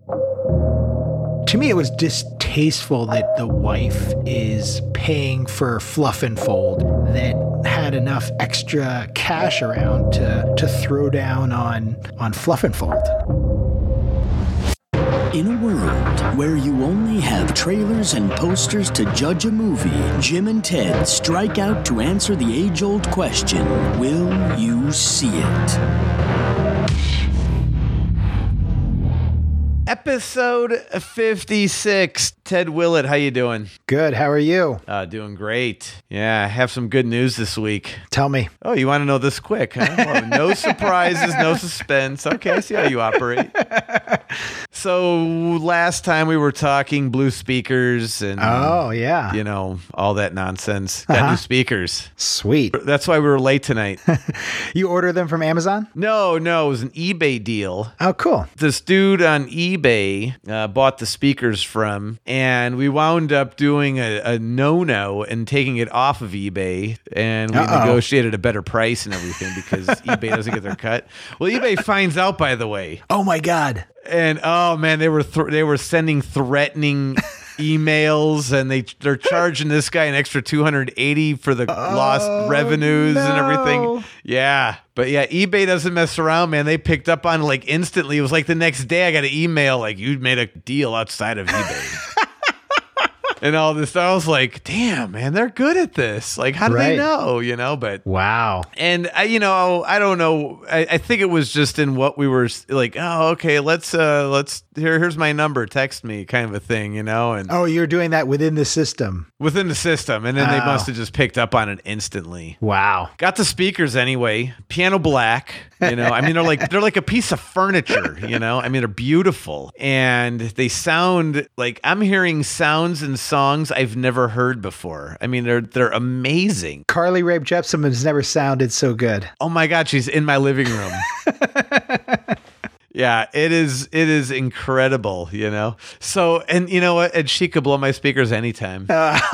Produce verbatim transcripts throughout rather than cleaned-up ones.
To me, it was distasteful that the wife is paying for Fluff and Fold that had enough extra cash around to, to throw down on, on Fluff and Fold. In a world where you only have trailers and posters to judge a movie, Jim and Ted strike out to answer the age-old question, will you see it? Episode fifty-six. Ted Willett, how you doing? Good. How are you? Uh, doing great. Yeah, I have some good news this week. Tell me. Oh, you want to know this quick, huh? Well, no surprises, no suspense. Okay, I see how you operate. So last time we were talking blue speakers and oh yeah, you know, all that nonsense. Got uh-huh. new speakers. Sweet. That's why we were late tonight. You order them from Amazon? No, no, it was an eBay deal. Oh, cool. This dude on eBay uh, bought the speakers from, and we wound up doing a, a no-no and taking it off of eBay, and we Uh-oh. negotiated a better price and everything because eBay doesn't get their cut. Well, eBay finds out, by the way. Oh my God. And oh man, they were th- they were sending threatening emails, and they they're charging this guy an extra two hundred eighty for the oh, lost revenues no. and everything. Yeah, but yeah, eBay doesn't mess around, man. They picked up on it like instantly. It was like the next day I got an email like, you made a deal outside of eBay. And all this, I was like, damn, man, they're good at this. Like, how do right. they know, you know? But wow. And, I, you know, I don't know. I, I think it was just in what we were like, oh, okay, let's, uh, let's, here, here's my number, text me kind of a thing, you know? And oh, you're doing that within the system. Within the system. And then oh. they must have just picked up on it instantly. Wow. Got the speakers anyway. Piano black, you know? I mean, they're like, they're like a piece of furniture, you know? I mean, they're beautiful. And they sound like, I'm hearing sounds and songs I've never heard before. I mean, they're they're amazing. Carly Rae Jepsen has never sounded so good. Oh my God, she's in my living room. Yeah, it is it is incredible, you know? So, and you know what? And she could blow my speakers anytime.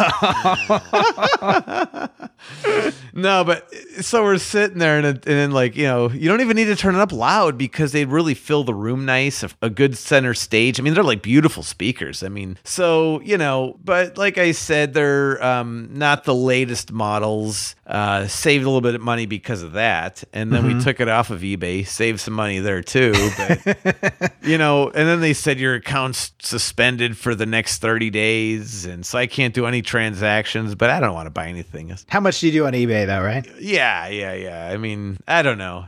No, but so we're sitting there and, and then like, you know, you don't even need to turn it up loud because they really fill the room nice, a, a good center stage. I mean, they're like beautiful speakers. I mean, so, you know, but like I said, they're um, not the latest models. Uh, saved a little bit of money because of that. And then mm-hmm. we took it off of eBay, saved some money there too. But, you know, and then they said your account's suspended for the next thirty days. And so I can't do any transactions, but I don't want to buy anything. How much do you do on eBay though, right? Yeah, yeah, yeah. I mean, I don't know.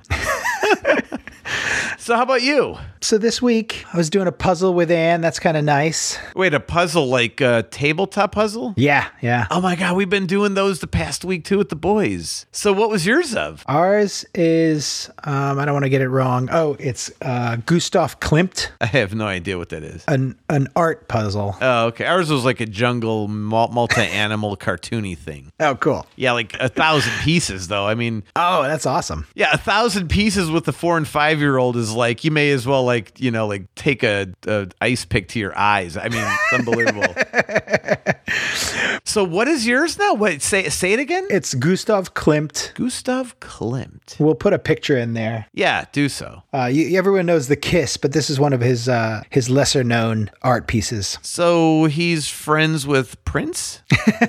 So how about you? So this week I was doing a puzzle with Anne. That's kind of nice. Wait, a puzzle like a tabletop puzzle? Yeah, yeah. Oh my God, we've been doing those the past week too with the boys. So what was yours of? Ours is, um, I don't want to get it wrong. Oh, it's uh, Gustav Klimt. I have no idea what that is. An an art puzzle. Oh, okay. Ours was like a jungle multi-animal cartoony thing. Oh, cool. Yeah, like a thousand pieces though. I mean. Oh, that's awesome. Yeah, a thousand pieces with the four and five year old is like, you may as well like, you know, like take a, a ice pick to your eyes. I mean, it's unbelievable. So what is yours now? What, say say it again? It's Gustav Klimt. Gustav Klimt. We'll put a picture in there. Yeah, do so. Uh, you, everyone knows The Kiss, but this is one of his uh, his lesser known art pieces. So he's friends with Prince?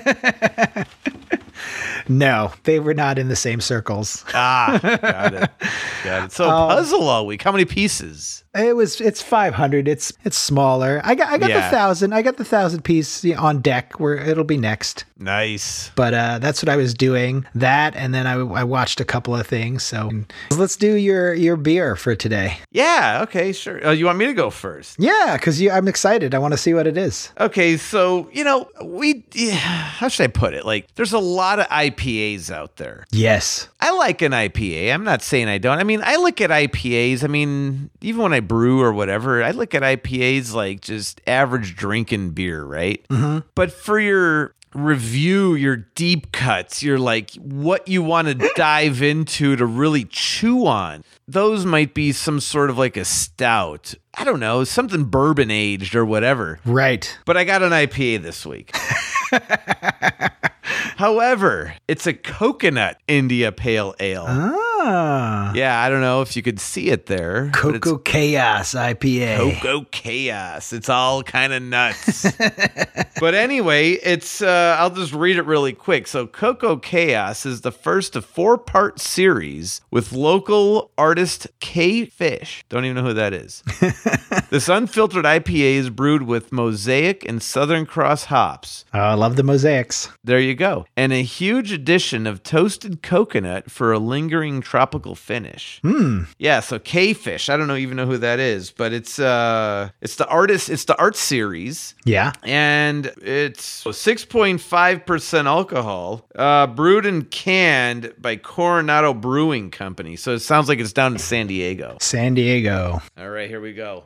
No, they were not in the same circles. Ah, got it. Got it. So um, puzzle all week. How many pieces? It was. It's five hundred. It's it's smaller. I got I got yeah. the thousand. I got the thousand piece on deck where it'll be next. Nice. But uh, that's what I was doing. That and then I, I watched a couple of things. So let's do your your beer for today. Yeah. Okay. Sure. Uh, you want me to go first? Yeah, because I'm excited. I want to see what it is. Okay. So you know we. Yeah, how should I put it? Like, there's a lot of I P As out there. Yes. I like an I P A. I'm not saying I don't. I mean, I look at I P As. I mean, even when I brew or whatever, I look at I P As like just average drinking beer, right? Mm-hmm. But for your review, your deep cuts, you're like what you want to dive into to really chew on, those might be some sort of like a stout. I don't know, something bourbon aged or whatever. Right. But I got an I P A this week. However, it's a coconut India Pale Ale. Oh. Ah. Yeah, I don't know if you could see it there. but it's Cocoa Chaos I P A. Cocoa Chaos. It's all kind of nuts. But anyway, it's uh, I'll just read it really quick. So Cocoa Chaos is the first of four-part series with local artist K Fish. Don't even know who that is. This unfiltered I P A is brewed with Mosaic and Southern Cross hops. Oh, I love the mosaics. There you go. And a huge addition of toasted coconut for a lingering tropical finish. Hmm. Yeah, so K-Fish. I don't know even know who that is, but it's uh it's the artist, it's the art series. Yeah. And it's six point five percent alcohol, uh, brewed and canned by Coronado Brewing Company. So it sounds like it's down in San Diego. San Diego. All right, here we go.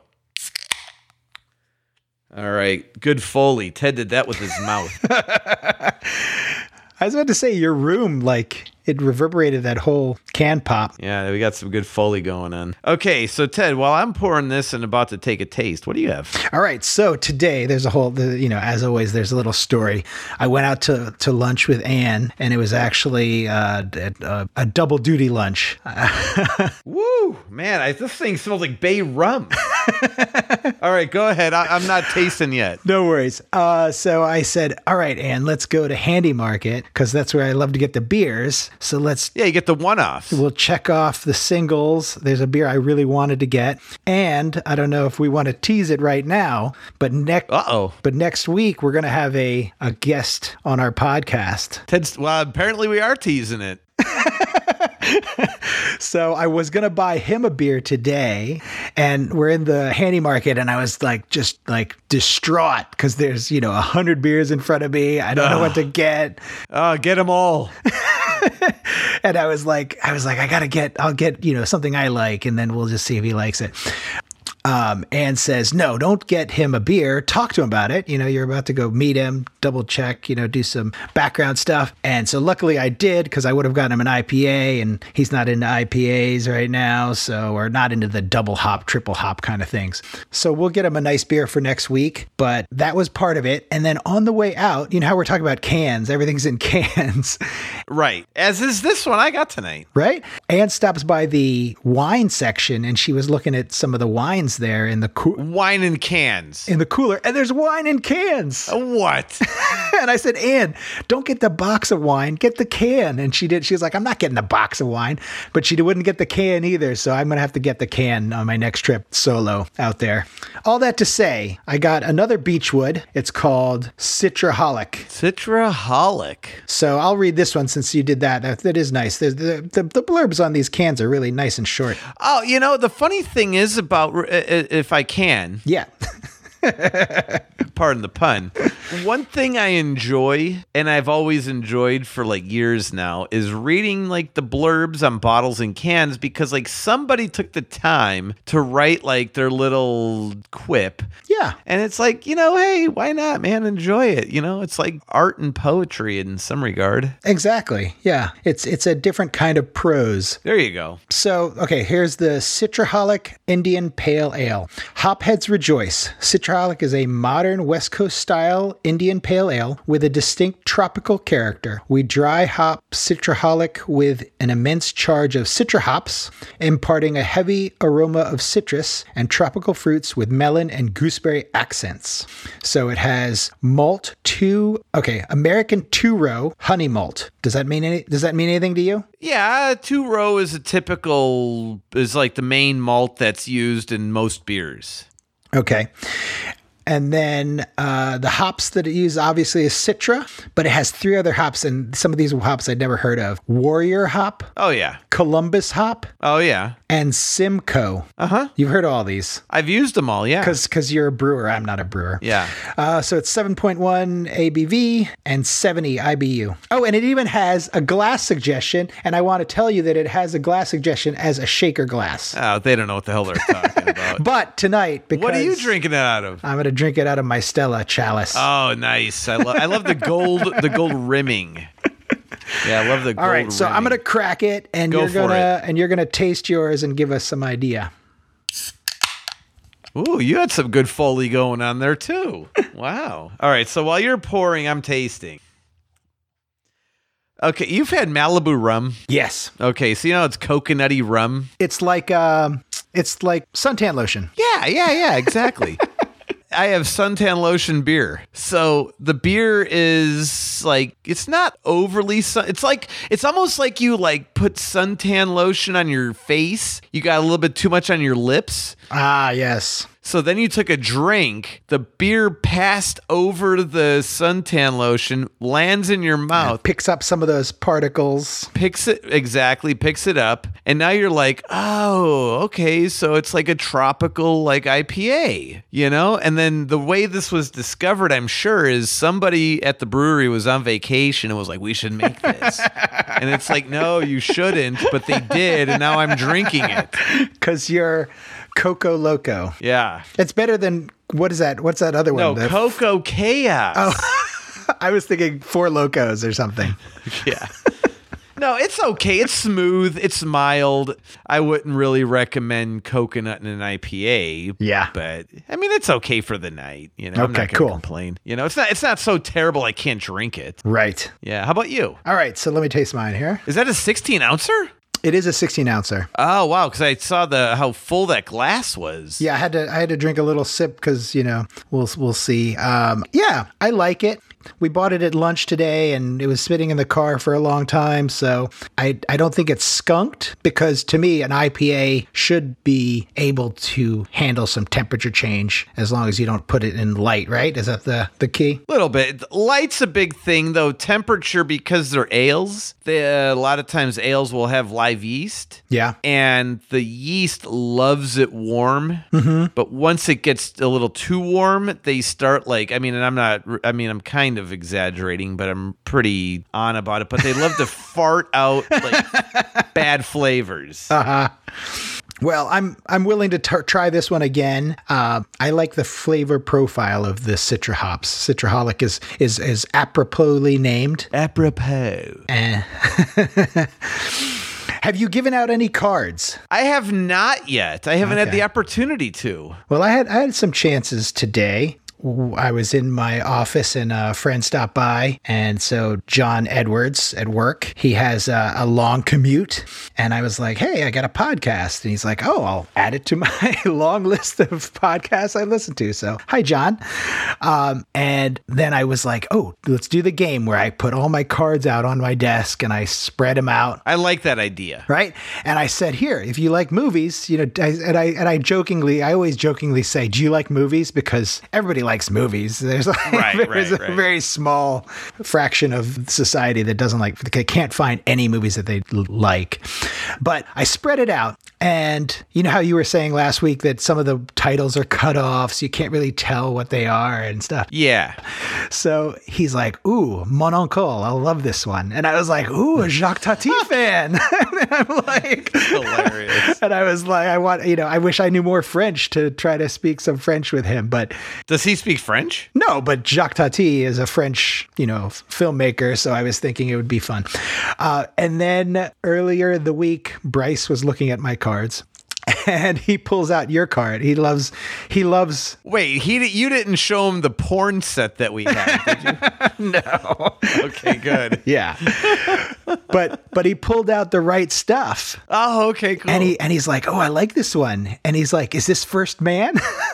All right, good Foley. Ted did that with his mouth. I was about to say your room, like it reverberated that whole can pop. Yeah, we got some good Foley going on. Okay, so Ted, while I'm pouring this and about to take a taste, what do you have? All right, so today there's a whole, the, you know, as always, there's a little story. I went out to, to lunch with Anne, and it was actually uh, a, a double duty lunch. Woo, man, I, this thing smells like bay rum. All right, go ahead. I, I'm not tasting yet. No worries. Uh, so I said, all right, Anne, let's go to Handy Market because that's where I love to get the beers. So let's... Yeah, you get the one-offs. We'll check off the singles. There's a beer I really wanted to get. And I don't know if we want to tease it right now, but next Uh-oh. But next week we're going to have a, a guest on our podcast. Ted's, well, apparently we are teasing it. So I was going to buy him a beer today, and we're in the Handy Market, and I was like, just like distraught because there's, you know, a hundred beers in front of me. I don't know what to get. Oh, get them all. And I was like, I was like, I got to get, I'll get, you know, something I like, and then we'll just see if he likes it. Um, Anne says, no, don't get him a beer. Talk to him about it. You know, you're about to go meet him, double check, you know, do some background stuff. And so luckily I did, because I would have gotten him an I P A, and he's not into I P As right now. So, or not into the double hop, triple hop kind of things. So we'll get him a nice beer for next week. But that was part of it. And then on the way out, you know how we're talking about cans, everything's in cans. Right. As is this one I got tonight. Right? Anne stops by the wine section, and she was looking at some of the wines there in the coo- Wine in cans. in the cooler, and there's wine in cans. What? And I said, Anne, don't get the box of wine, get the can. And she did. She was like, I'm not getting the box of wine, but she wouldn't get the can either. So I'm going to have to get the can on my next trip solo out there. All that to say, I got another Beechwood. It's called Citraholic. Citraholic. So I'll read this one since you did that. That, that is nice. The, the, the, the blurbs on these cans are really nice and short. Oh, you know, the funny thing is about, if I can, Yeah. pardon the pun, one thing I enjoy, and I've always enjoyed for like years now, is reading like the blurbs on bottles and cans, because like somebody took the time to write like their little quip. Yeah. And it's like, you know, hey, why not, man? Enjoy it. You know, it's like art and poetry in some regard. Exactly. Yeah. It's it's a different kind of prose. There you go. So, okay, here's the Citraholic Indian Pale Ale. Hopheads rejoice. Citraholic is a modern West Coast style Indian Pale Ale with a distinct tropical character. We dry hop Citraholic with an immense charge of citra hops, imparting a heavy aroma of citrus and tropical fruits with melon and gooseberry accents. So it has malt two, okay, American two-row honey malt. Does that mean any, does that mean anything to you? Yeah, two row is a typical, is like the main malt that's used in most beers. Okay. And then uh, the hops that it uses obviously is Citra, but it has three other hops, and some of these hops I'd never heard of. Warrior hop, Oh, yeah. Columbus hop, Oh, yeah. and Simcoe. Uh-huh. You've heard all these I've used them all, yeah. because because you're a brewer. I'm not a brewer. Yeah. Uh, so it's seven point one A B V and seventy I B U. Oh, and it even has a glass suggestion, and I want to tell you that it has a glass suggestion as a shaker glass. Oh, they don't know what the hell they're talking about. But tonight, because What are you drinking it out of? I'm going to drink it out of my Stella chalice. Oh, nice. I love I love the gold the gold rimming. Yeah, I love the gold All right, so rimming. I'm gonna crack it, and Go you're for gonna and you're gonna taste yours and give us some idea. Ooh, you had some good Foley going on there too. Wow. All right, so while you're pouring, I'm tasting. Okay, you've had Malibu rum. Yes. Okay, so you know it's coconutty rum. It's like um, it's like suntan lotion. Yeah, yeah, yeah, exactly. I have suntan lotion beer. So the beer is like, it's not overly sun. It's like, it's almost like you like put suntan lotion on your face. You got a little bit too much on your lips. Ah, yes. So then you took a drink, the beer passed over the suntan lotion, lands in your mouth. It picks up some of those particles. Picks it, exactly, picks it up. And now you're like, oh, okay, so it's like a tropical like I P A, you know? And then the way this was discovered, I'm sure, is somebody at the brewery was on vacation and was like, we should make this. And it's like, no, you shouldn't, but they did, and now I'm drinking it. Because you're Coco Loco. Yeah. It's better than, what is that? What's that other one? No, The- Coco Chaos. Oh, I was thinking Four Locos or something. Yeah. No, it's okay. It's smooth. It's mild. I wouldn't really recommend coconut in an I P A. Yeah. But I mean, it's okay for the night. You know, I'm Okay, not gonna cool. complain. You know, it's not it's not so terrible I can't drink it. Right. Yeah. How about you? All right, so let me taste mine here. Is that a sixteen ouncer? It is a sixteen ouncer. Oh wow, because I saw the how full that glass was. Yeah, I had to I had to drink a little sip because, you know, we'll we'll see. Um, yeah, I like it. We bought it at lunch today, and it was sitting in the car for a long time. So I I don't think it's skunked, because to me an I P A should be able to handle some temperature change as long as you don't put it in light. Right? Is that the the key? Little bit. Light's a big thing, though. Temperature, because they're ales. They, uh, a lot of times ales will have live yeast. Yeah. And the yeast loves it warm. Mm-hmm. But once it gets a little too warm, they start like, I mean, and I'm not, I mean, I'm kind of exaggerating, but I'm pretty on about it. But they love to fart out like bad flavors. Uh-huh. Well, I'm I'm willing to t- try this one again. Uh, I like the flavor profile of the Citra hops. Citraholic is is is aproposly named. Apropos. Eh. Have you given out any cards? I have not yet. I haven't had Okay. the opportunity to. Well, I had I had some chances today. I was in my office and a friend stopped by. And so John Edwards at work, he has a, a long commute. And I was like, hey, I got a podcast. And he's like, oh, I'll add it to my long list of podcasts I listen to. So hi, John. Um, and then I was like, oh, let's do the game where I put all my cards out on my desk and I spread them out. I like that idea. Right. And I said, here, if you like movies, you know, I, and I, and I jokingly, I always jokingly say, do you like movies? Because everybody likes movies. There's like, Right, there's right, a right. very small fraction of society that doesn't like, they can't find any movies that they l- like. But I spread it out. And you know how you were saying last week that some of the titles are cut off, so you can't really tell what they are and stuff. Yeah. So he's like, ooh, Mon Oncle, I love this one. And I was like, ooh, a Jacques Tati fan. And I'm like, Hilarious. and I was like, I want, you know, I wish I knew more French to try to speak some French with him. But Does he speak French? no, but Jacques Tati is a French, you know, f- filmmaker. So I was thinking it would be fun. Uh, and then earlier in the week, Bryce was looking at my cards. And he pulls out your card. He loves, he loves. Wait, he di- you didn't show him the porn set that we had, did you? No. Okay, good. Yeah. But but he pulled out the right stuff. Oh, okay, cool. And he and he's like, "Oh, I like this one." And he's like, "Is this First Man?"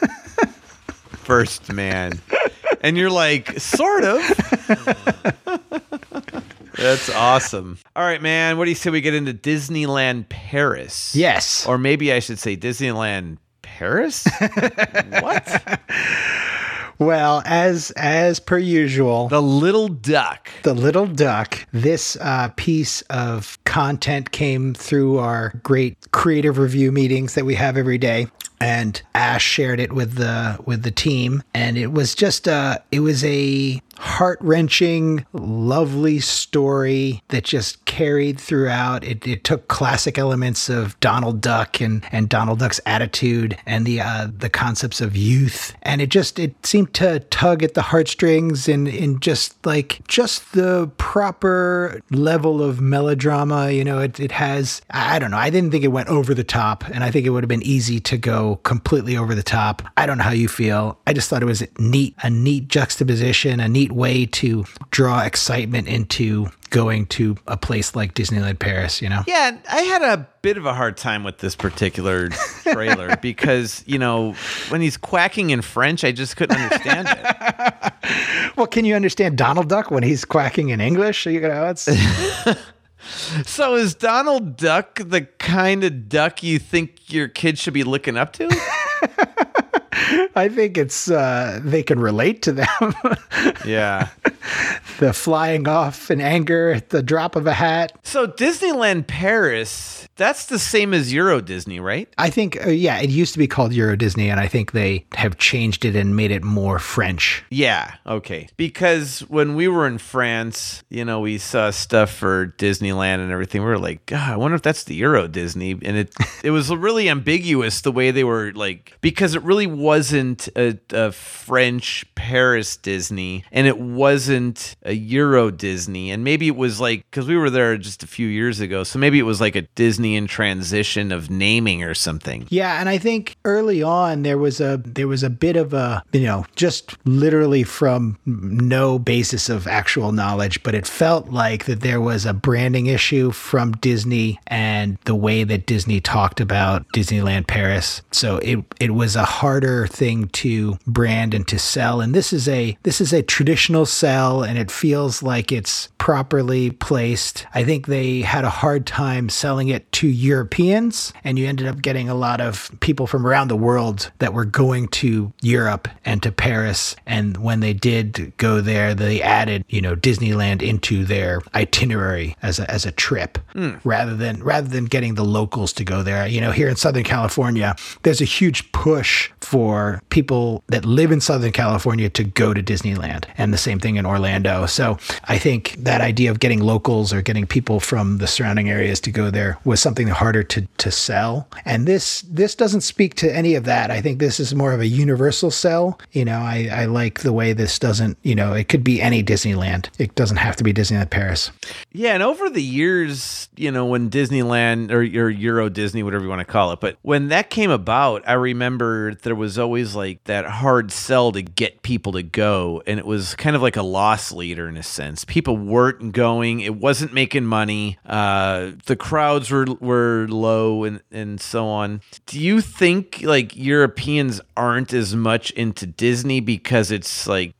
First Man. And you're like, sort of. That's awesome. All right, man. What do you say we get into Disneyland Paris? Yes. Or maybe I should say Disneyland Paris? What? Well, as as per usual, The Little Duck. The Little Duck, this uh, piece of content came through our great creative review meetings that we have every day. And Ash shared it with the with the team, and it was just uh it was a heart-wrenching, lovely story that just carried throughout. It, it took classic elements of Donald Duck and, and Donald Duck's attitude and the uh, the concepts of youth, and it just it seemed to tug at the heartstrings in in just like just the proper level of melodrama. You know, it it has I don't know. I didn't think it went over the top, and I think it would have been easy to go completely over the top. I don't know how you feel. I just thought it was neat, a neat juxtaposition, a neat way to draw excitement into going to a place like Disneyland Paris, you know? Yeah, I had a bit of a hard time with this particular trailer because, you know, when he's quacking in French, I just couldn't understand it. Well, can you understand Donald Duck when he's quacking in English? You know, it's... So is Donald Duck the kind of duck you think your kid should be looking up to? I think it's, uh, they can relate to them. Yeah. The flying off in anger at the drop of a hat. So Disneyland Paris, that's the same as Euro Disney, right? I think, uh, yeah, it used to be called Euro Disney, and I think they have changed it and made it more French. Yeah, okay. Because when we were in France, you know, we saw stuff for Disneyland and everything. We were like, God, I wonder if that's the Euro Disney. And it it was really ambiguous the way they were like, because it really wasn't a, a French Paris Disney, and it wasn't a Euro Disney. And maybe it was like, because we were there just a few years ago, so maybe it was like a Disney in transition of naming or something. Yeah, and I think early on there was a there was a bit of a, you know, just literally from no basis of actual knowledge, but it felt like that there was a branding issue from Disney and the way that Disney talked about Disneyland Paris. So it it was a harder thing to brand and to sell. And this is a this is a traditional sell, and it feels like it's properly placed. I think they had a hard time selling it to Europeans, and you ended up getting a lot of people from around the world that were going to Europe and to Paris. And when they did go there, they added, you know, Disneyland into their itinerary as a, as a trip mm. rather than rather than getting the locals to go there. You know, here in Southern California, there's a huge push for people that live in Southern California to go to Disneyland, and the same thing in Orlando. So I think that idea of getting locals or getting people from the surrounding areas to go there was something harder to, to sell. And this this doesn't speak to any of that. I think this is more of a universal sell. You know, I, I like the way this doesn't, you know, it could be any Disneyland. It doesn't have to be Disneyland Paris. Yeah, and over the years, you know, when Disneyland or, or Euro Disney, whatever you want to call it, but when that came about, I remember there was always like that hard sell to get people to go. And it was kind of like a loss leader in a sense. People weren't going. It wasn't making money. Uh, the crowds were were low and, and so on. Do you think like Europeans aren't as much into Disney because it's like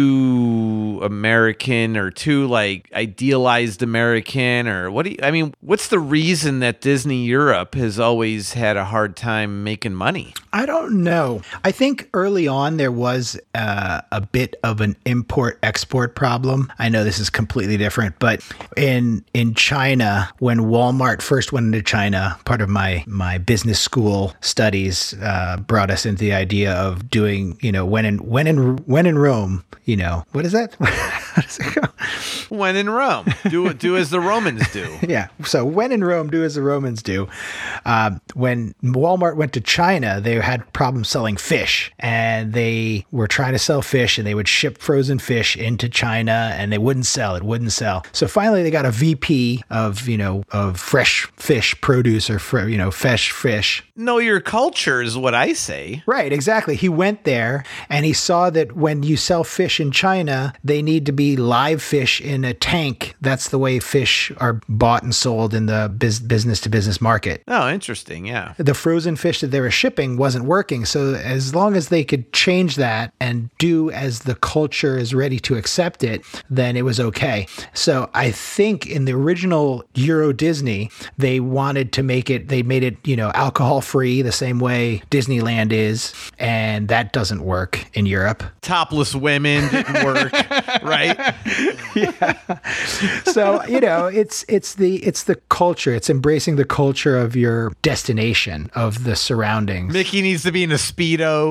too American or too like idealized American, or what do you, I mean, what's the reason that Disney Europe has always had a hard time making money? I don't know. I think early on there was uh, a bit of an import-export problem. I know this is completely different, but in in China, when Walmart first went into China, part of my my business school studies uh, brought us into the idea of doing, you know, when in when in when in Rome, you know, what is that? How does it go? When in Rome, do do as the Romans do. Yeah. So when in Rome, do as the Romans do. Um, when Walmart went to China, they had problems selling fish, and they were trying to sell fish, and they would ship frozen fish into China, and they wouldn't sell. It wouldn't sell. So finally, they got a V P of, you know, of fresh fish produce or, fr- you know, fresh fish. Know your culture is what I say. Right, exactly. He went there and he saw that when you sell fish in China, they need to be live fish in a tank. That's the way fish are bought and sold in the biz- business to business market. Oh, interesting. Yeah. The frozen fish that they were shipping wasn't working. So as long as they could change that and do as the culture is ready to accept it, then it was okay. So I think in the original Euro Disney, they wanted to make it, they made it, you know, alcohol free the same way Disneyland is, and that doesn't work in Europe. Topless women didn't work, right? Yeah. So, you know, it's it's the it's the culture. It's embracing the culture of your destination, of the surroundings. Mickey needs to be in a Speedo.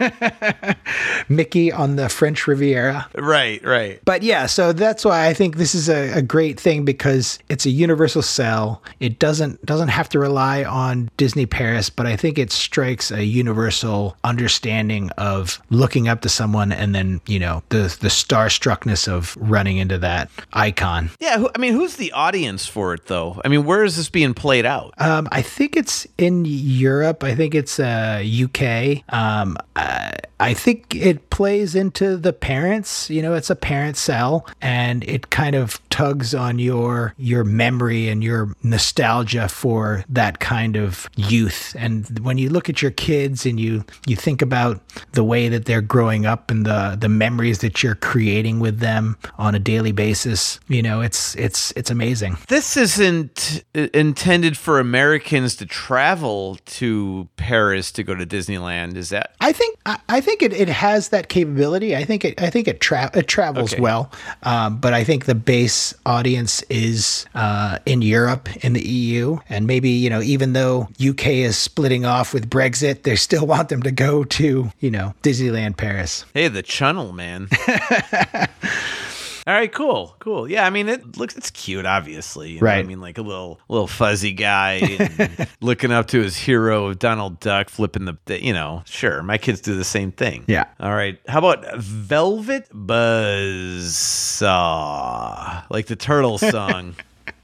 Mickey on the French Riviera. Right, right. But yeah, so that's why I think this is a, a great thing, because it's a universal sell. It doesn't doesn't have to rely on Disney Paris, but I think it strikes a universal understanding of looking up to someone and then, you know, the the starstruckness of running into that icon. Yeah, who, I mean, who's the audience for it, though? I mean, where is this being played out? Um, I think it's in Europe. I think it's uh, U K. Um, I, I think it plays into the parents. You know, it's a parent cell, and it kind of tugs on your your memory and your nostalgia for that kind of youth. And when you look at your kids and you you think about the way that they're growing up and the the memories that you're creating with them on a daily basis, you know, it's it's it's amazing. This isn't intended for Americans to travel to Paris to go to Disneyland, is that? I think I, I think it, it has that capability. I think it I think it tra- it travels Okay. well, um, but I think the base audience is uh, in Europe, in the E U, and maybe, you know, even though U K is splitting off with Brexit, they still want them to go to, you know, Disneyland Paris. Hey, the Channel, man. All right, cool, cool. Yeah, I mean, it looks it's cute, obviously. You know? Right. I mean, like a little little fuzzy guy and looking up to his hero, Donald Duck, flipping the, the, you know, sure, my kids do the same thing. Yeah. All right. How about Velvet Buzzsaw? Like the turtle song.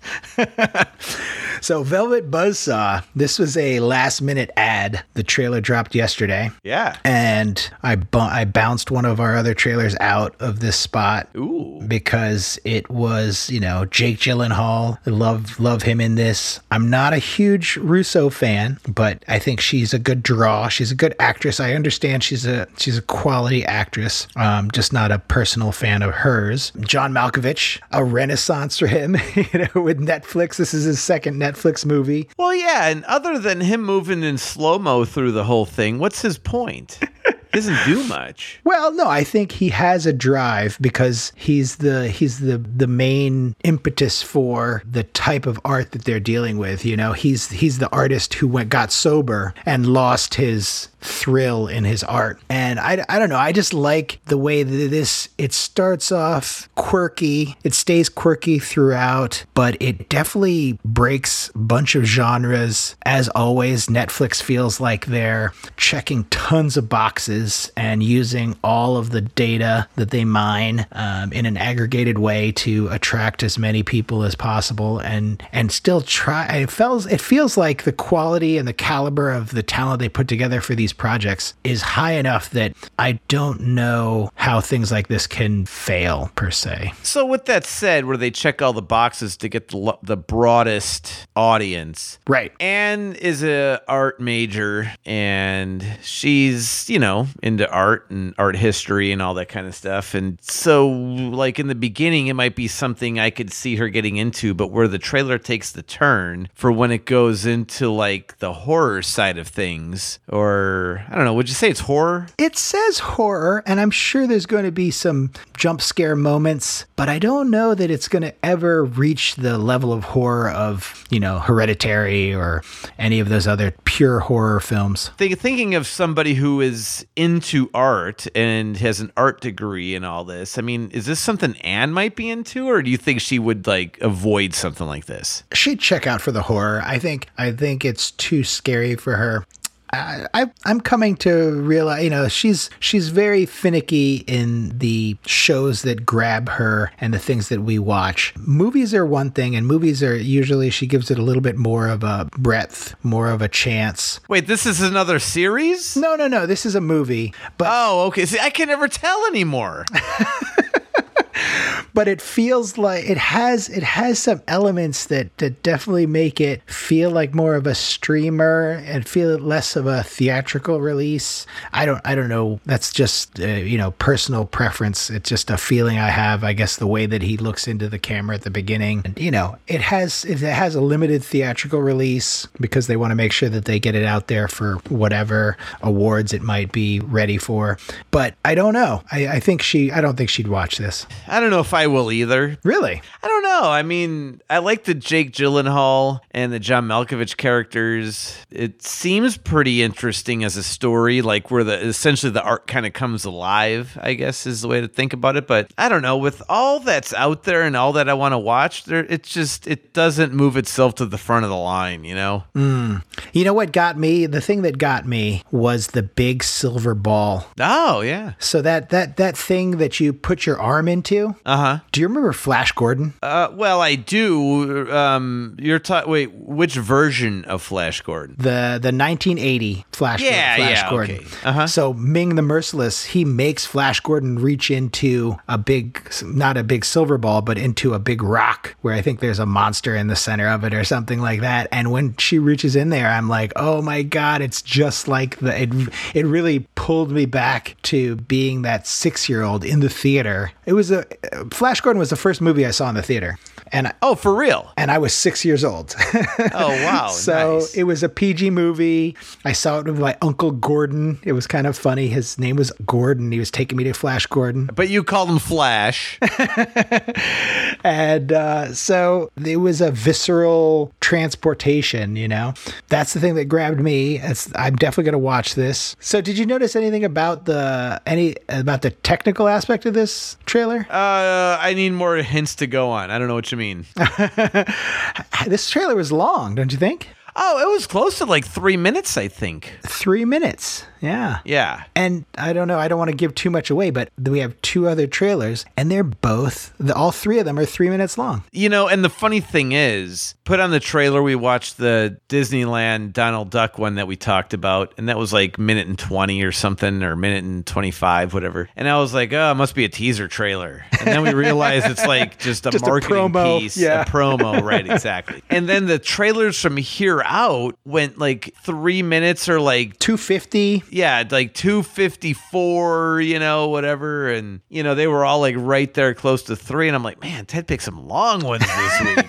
So Velvet Buzzsaw, this was a last minute ad. The trailer dropped yesterday. Yeah. And I bu- I bounced one of our other trailers out of this spot. Ooh. Because it was, you know, Jake Gyllenhaal. I love love him in this. I'm not a huge Russo fan, but I think she's a good draw. She's a good actress. I understand she's a she's a quality actress. Um, just not a personal fan of hers. John Malkovich, a renaissance for him. You know, with Netflix, this is his second Netflix movie. Well, yeah, and other than him moving in slow-mo through the whole thing, what's his point? He doesn't do much. Well, no, I think he has a drive because he's the he's the the main impetus for the type of art that they're dealing with. You know, he's he's the artist who went got sober and lost his thrill in his art. And I, I don't know, I just like the way that this, it starts off quirky, it stays quirky throughout, but it definitely breaks a bunch of genres. As always, Netflix feels like they're checking tons of boxes and using all of the data that they mine um, in an aggregated way to attract as many people as possible, and and still try. It feels it feels like the quality and the caliber of the talent they put together for these projects is high enough that I don't know how things like this can fail per se. So with that said, where they check all the boxes to get the lo- the broadest audience, Right. Anne is a art major, and she's, you know, into art and art history and all that kind of stuff. And so, like in the beginning, it might be something I could see her getting into, but where the trailer takes the turn for when it goes into like the horror side of things, or I don't know, would you say it's horror? It says horror, and I'm sure there's going to be some jump scare moments, but I don't know that it's going to ever reach the level of horror of, you know, Hereditary or any of those other pure horror films. Think, thinking of somebody who is into art and has an art degree and all this, I mean, is this something Anne might be into, or do you think she would like avoid something like this? She'd check out for the horror. I think I think it's too scary for her. I, I I'm coming to realize, you know, she's she's very finicky in the shows that grab her and the things that we watch. Movies are one thing, and movies are usually, she gives it a little bit more of a breadth, more of a chance. Wait, this is another series? No, no, no. This is a movie, but Oh, okay. See, I can never tell anymore. but it feels like it has it has some elements that, that definitely make it feel like more of a streamer and feel less of a theatrical release. I don't I don't know. That's just uh, you know, personal preference. It's just a feeling I have. I guess the way that he looks into the camera at the beginning. And, you know, it has it has a limited theatrical release because they want to make sure that they get it out there for whatever awards it might be ready for. But I don't know. I, I think she I don't think she'd watch this. I don't know if I will either. Really? I don't know. I mean, I like the Jake Gyllenhaal and the John Malkovich characters. It seems pretty interesting as a story, like where the essentially the art kind of comes alive, I guess is the way to think about it. But I don't know, with all that's out there and all that I want to watch, there it just it doesn't move itself to the front of the line, you know? Mm. You know what got me? The thing that got me was the big silver ball. Oh, yeah. So that that that thing that you put your arm into, Uh-huh. huh. Do you remember Flash Gordon? Uh, well, I do. Um, you're ta- wait, which version of Flash Gordon? The the nineteen eighty Flash, Yeah, Flash yeah, Gordon. okay. Uh-huh. So Ming the Merciless, he makes Flash Gordon reach into a big, not a big silver ball, but into a big rock where I think there's a monster in the center of it or something like that. And when she reaches in there, I'm like, oh my God, it's just like the, it, it really pulled me back to being that six-year-old in the theater. It was a, Flash Gordon was the first movie I saw in the theater. And I, Oh, for real? and I was six years old. Oh, wow. So nice. it was a P G movie. I saw it with my Uncle Gordon. It was kind of funny. His name was Gordon. He was taking me to Flash Gordon. But you called him Flash. And uh, so it was a visceral transportation, you know? That's the thing that grabbed me. It's, I'm definitely going to watch this. So did you notice anything about the any about the technical aspect of this trailer? Uh, I need more hints to go on. I don't know what you mean. This trailer was long, don't you think? Oh, it was close to like three minutes, I think. Three minutes. Yeah. Yeah. And I don't know, I don't want to give too much away, but we have two other trailers, and they're both, the, all three of them are three minutes long. You know, and the funny thing is, put on the trailer, we watched the Disneyland Donald Duck one that we talked about, and that was like minute and twenty or something, or minute and twenty-five, whatever. And I was like, oh, it must be a teaser trailer. And then we realized it's like just a Just a marketing promo, piece, yeah. a promo, right, exactly. And then the trailers from here out went like three minutes or like two fifty. yeah, like two fifty-four, you know, whatever. And, you know, they were all like right there close to three. And I'm like, man, Ted picked some long ones this week.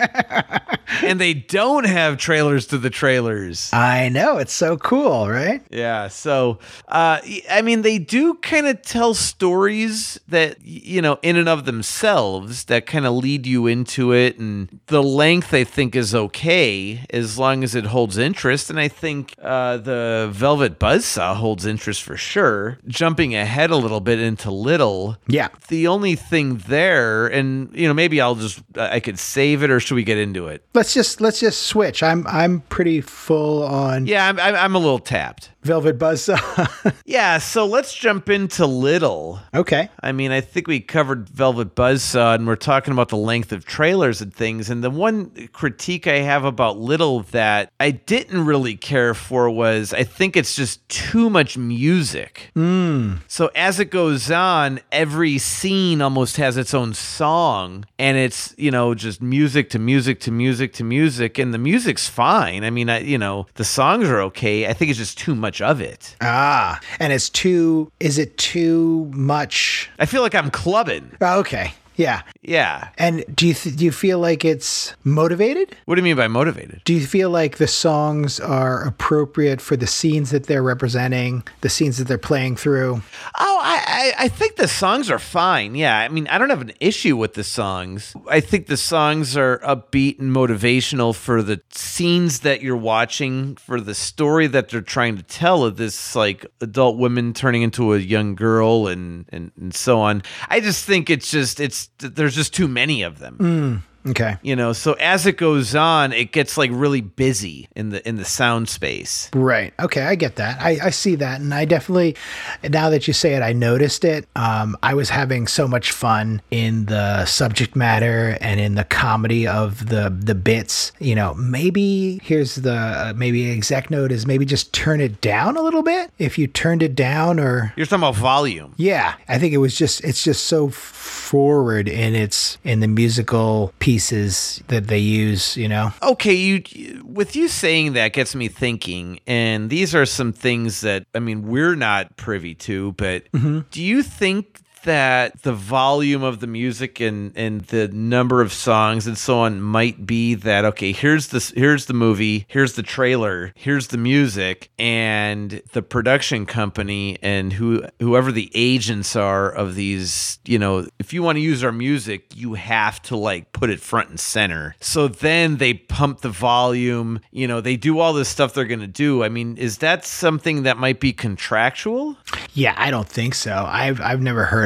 And they don't have trailers to the trailers. I know, it's so cool, right? Yeah. So, uh, I mean, they do kind of tell stories that, you know, in and of themselves that kind of lead you into it. And the length, I think, is okay as long as it holds interest. And I think uh, the Velvet Buzzsaw holds interest for sure. Jumping ahead a little bit into Little. Yeah. The only thing there, and, you know, maybe I'll just, I could save it, or should we get into it? Let's just let's just switch. I'm I'm pretty full on Yeah, I'm, I'm I'm a little tapped. Velvet Buzzsaw. Yeah, so let's jump into Little. Okay. I mean, I think we covered Velvet Buzzsaw, and we're talking about the length of trailers and things. And the one critique I have about Little that I didn't really care for was I think it's just too much music. Mm. So as it goes on, every scene almost has its own song, and it's, you know, just music to music to music to music, and the music's fine. I mean, I, you know, the songs are okay. I think it's just too much of it. Ah, and it's too, is it too much? I feel like I'm clubbing. Oh, okay. Yeah. Yeah. And do you th- do you feel like it's motivated? What do you mean by motivated? Do you feel like the songs are appropriate for the scenes that they're representing, the scenes that they're playing through? Oh, I, I, I think the songs are fine. Yeah. I mean, I don't have an issue with the songs. I think the songs are upbeat and motivational for the scenes that you're watching, for the story that they're trying to tell of this, like, adult women turning into a young girl and, and, and so on. I just think it's just, it's, there's just too many of them. Mm. Okay. You know, so as it goes on, it gets like really busy in the in the sound space. Right. Okay, I get that. I, I see that. And I definitely, now that you say it, I noticed it. Um, I was having so much fun in the subject matter and in the comedy of the the bits. You know, maybe here's the, uh, maybe exec note is maybe just turn it down a little bit. If you turned it down or... You're talking about volume. Yeah, I think it was just, it's just so forward in its, in the musical pieces that they use, you know? Okay, you with you saying that gets me thinking, and these are some things that, I mean, we're not privy to, but mm-hmm. do you think that the volume of the music and, and the number of songs and so on might be that, okay, here's this, here's the movie, here's the trailer, here's the music, and the production company and who whoever the agents are of these, you know, if you want to use our music, you have to like put it front and center. So then they pump the volume, you know, they do all this stuff they're going to do. I mean, is that something that might be contractual? Yeah, I don't think so. I've I've never heard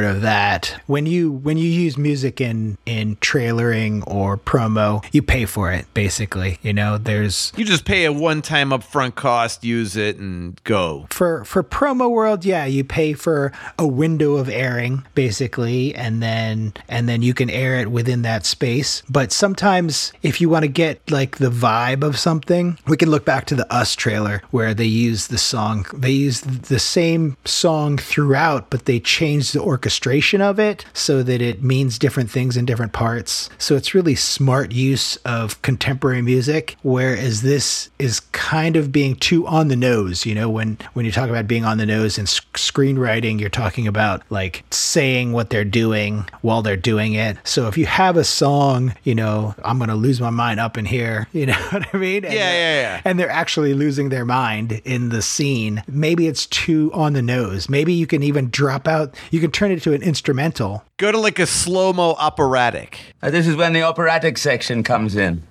of that. When you when you use music in in trailering or promo, you pay for it basically. You know, there's You just pay a one-time upfront cost, use it, and go. for for promo world, yeah, you pay for a window of airing basically, and then and then you can air it within that space. But sometimes if you want to get like the vibe of something, we can look back to the Us trailer where they use the song, they use the same song throughout, but they changed the orchestration of it so that it means different things in different parts. So it's really smart use of contemporary music, whereas this is kind of being too on the nose. You know, when when you talk about being on the nose in sc- screenwriting, you're talking about like saying what they're doing while they're doing it. So if you have a song, you know, I'm going to lose my mind up in here, you know what I mean? And Yeah, yeah, yeah. And they're actually losing their mind in the scene. Maybe it's too on the nose. Maybe you can even drop out, you can turn it to an instrumental. Go to like a slow-mo operatic. Uh, this is when the operatic section comes in.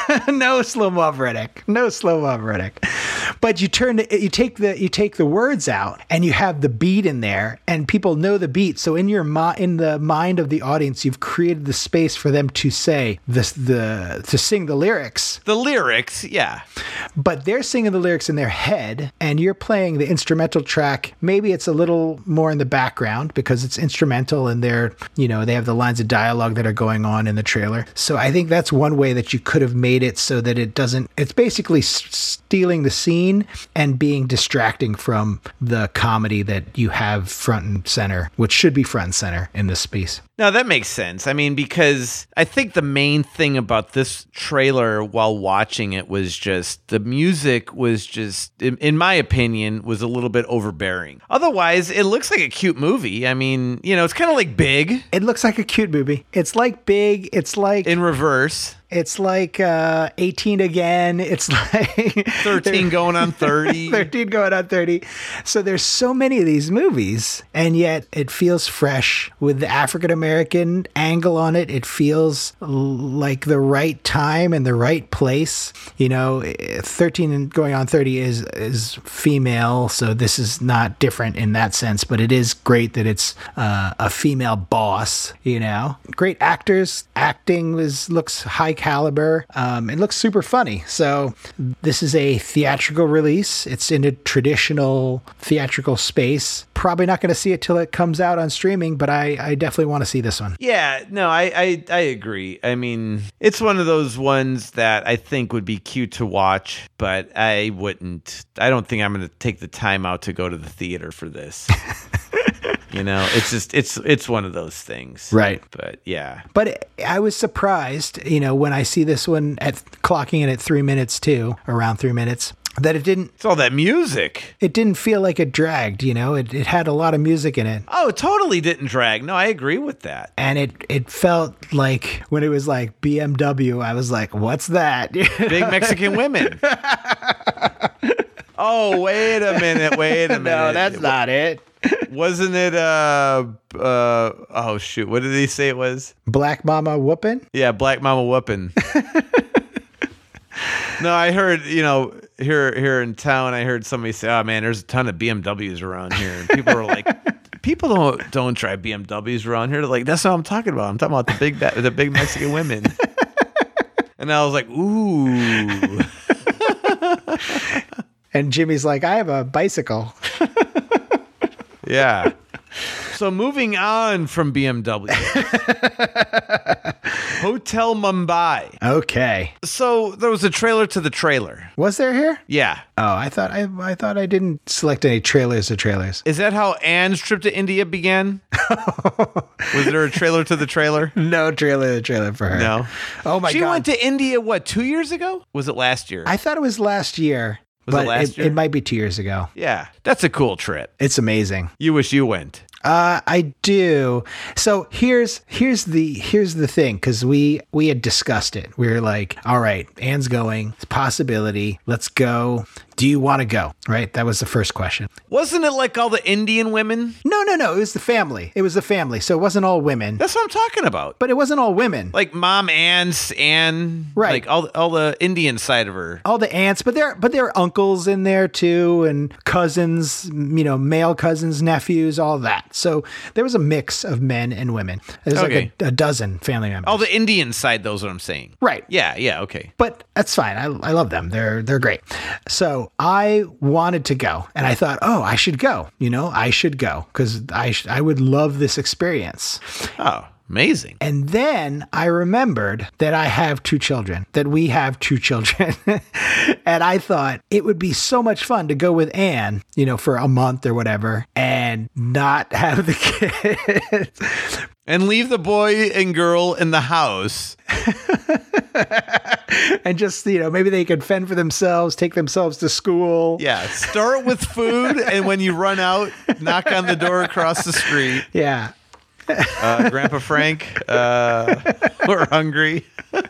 No slow-mo operatic. No slow-mo operatic. But you turn it, you take the you take the words out and you have the beat in there and people know the beat. So in your mi- in the mind of the audience, you've created the space for them to say this the to sing the lyrics. The lyrics, yeah. But they're singing the lyrics in their head and you're playing the instrumental track. Maybe it's a little more in the background because it's instrumental and they're, you know, they have the lines of dialogue that are going on in the trailer. So I think that's one way that you could have made it so that it doesn't, it's basically s- stealing the scene and being distracting from the comedy that you have front and center, which should be front and center in this piece. No, that makes sense. I mean, because I think the main thing about this trailer while watching it was just the music was just, in, in my opinion, was a little bit overbearing. Otherwise, it looks like a cute movie. I mean, you know, it's kind of like Big It looks like a cute movie. It's like Big. It's like in reverse. It's like uh, eighteen again. It's like thirteen going on thirty. thirteen going on thirty. So there's so many of these movies, and yet it feels fresh with the African American angle on it. It feels l- like the right time and the right place. You know, thirteen and going on thirty is is female, so this is not different in that sense. But it is great that it's uh, a female boss. You know, great actors. Acting was looks high caliber. Um, it looks super funny. So this is a theatrical release. It's in a traditional theatrical space. Probably not going to see it till it comes out on streaming, but I, I definitely want to see this one. Yeah, no, I, I I agree. I mean, it's one of those ones that I think would be cute to watch, but I wouldn't. I don't think I'm going to take the time out to go to the theater for this. You know, it's just it's it's one of those things. Right. But yeah. But I was surprised, you know, when I see this one at clocking in at three minutes too, around three minutes, that it didn't It's all that music. it didn't feel like it dragged, you know. It it had a lot of music in it. Oh, it totally didn't drag. No, I agree with that. And it it felt like when it was like B M W, I was like, what's that? Big Mexican women. Oh, wait a minute, wait a minute. No, that's not it. Wasn't it uh uh oh shoot, what did he say it was? Black Mama whooping? Yeah, Black Mama whooping. No, I heard, you know, here here in town, I heard somebody say, "Oh man, there's a ton of B M Ws around here." And people were like, "People don't don't drive B M Ws around here." They're like, that's what I'm talking about. I'm talking about the big the big Mexican women. And I was like, "Ooh." And Jimmy's like, I have a bicycle. Yeah. So moving on from B M W. Hotel Mumbai. Okay. So there was a trailer to the trailer. Was there here? Yeah. Oh, I thought I I thought I didn't select any trailers or trailers. Is that how Anne's trip to India began? Was there a trailer to the trailer? No trailer to trailer for her. No. Oh my she god. She went to India, what, two years ago? Was it last year? I thought it was last year. Was it but last it, year? it might be two years ago. Yeah. That's a cool trip. It's amazing. You wish you went. Uh, I do. So here's here's the here's the thing, because we we had discussed it. We were like, all right, Anne's going. It's a possibility. Let's go. do you want to go? Right? That was the first question. Wasn't it like all the Indian women? No, no, no. It was the family. It was the family. So it wasn't all women. That's what I'm talking about. But it wasn't all women. Like mom, aunts, and Right. like all all the Indian side of her. All the aunts, but there, but there are uncles in there too, and cousins, you know, male cousins, nephews, all that. So there was a mix of men and women. There's Okay. like a, a dozen family members. All the Indian side, those what I'm saying. Right. Yeah, yeah, okay. But that's fine. I, I love them. They're they're great. So I wanted to go, and I thought, oh, I should go. You know, I should go because I sh- I would love this experience. Oh, amazing. And then I remembered that I have two children, that we have two children. And I thought it would be so much fun to go with Anne, you know, for a month or whatever and not have the kids. And leave the boy and girl in the house. And just, you know, maybe they could fend for themselves, take themselves to school. Yeah, start with food, and when you run out, knock on the door across the street. Yeah. Uh, Grandpa Frank, uh, we're hungry.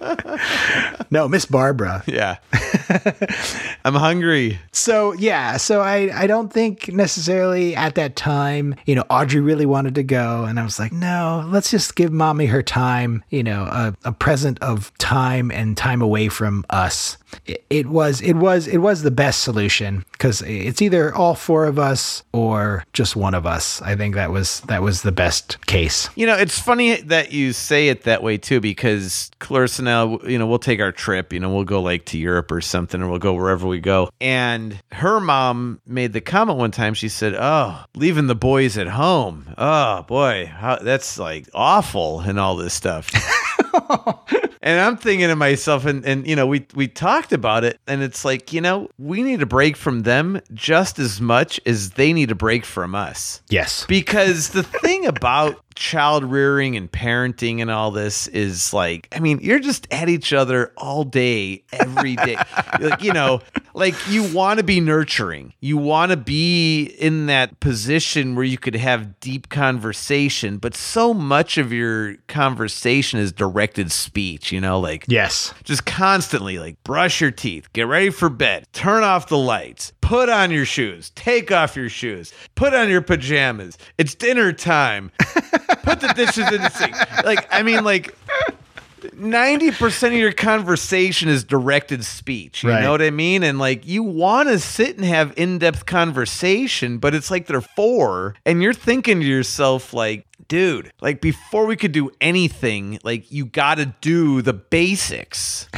No, Miss Barbara. Yeah. I'm hungry. So, yeah. So I, I don't think necessarily at that time, you know, Audrey really wanted to go. And I was like, no, let's just give mommy her time, you know, a, a present of time and time away from us. It, it was, it was, it was the best solution because it's either all four of us or just one of us. I think that was, that was the best case. You know, it's funny that you say it that way too, because Clarissa and I, you know, we'll take our trip, you know, we'll go like to Europe or something, or we'll go wherever we go. And her mom made the comment one time, she said, oh, leaving the boys at home. Oh boy, how, that's like awful and all this stuff. And I'm thinking to myself, and, and you know, we, we talked about it, and it's like, you know, we need a break from them just as much as they need a break from us. Yes. Because the thing about child rearing and parenting and all this is like, I mean, you're just at each other all day, every day. Like, you know, like you want to be nurturing. You want to be in that position where you could have deep conversation, but so much of your conversation is directed speech, you know, like Yes. just constantly like brush your teeth, get ready for bed, turn off the lights, put on your shoes, take off your shoes, put on your pajamas. It's dinner time. Put the dishes in the sink. Like, I mean, like ninety percent of your conversation is directed speech. You Right. know what I mean? And like, you want to sit and have in-depth conversation, but it's like they're four and you're thinking to yourself like, dude, like before we could do anything, like you got to do the basics.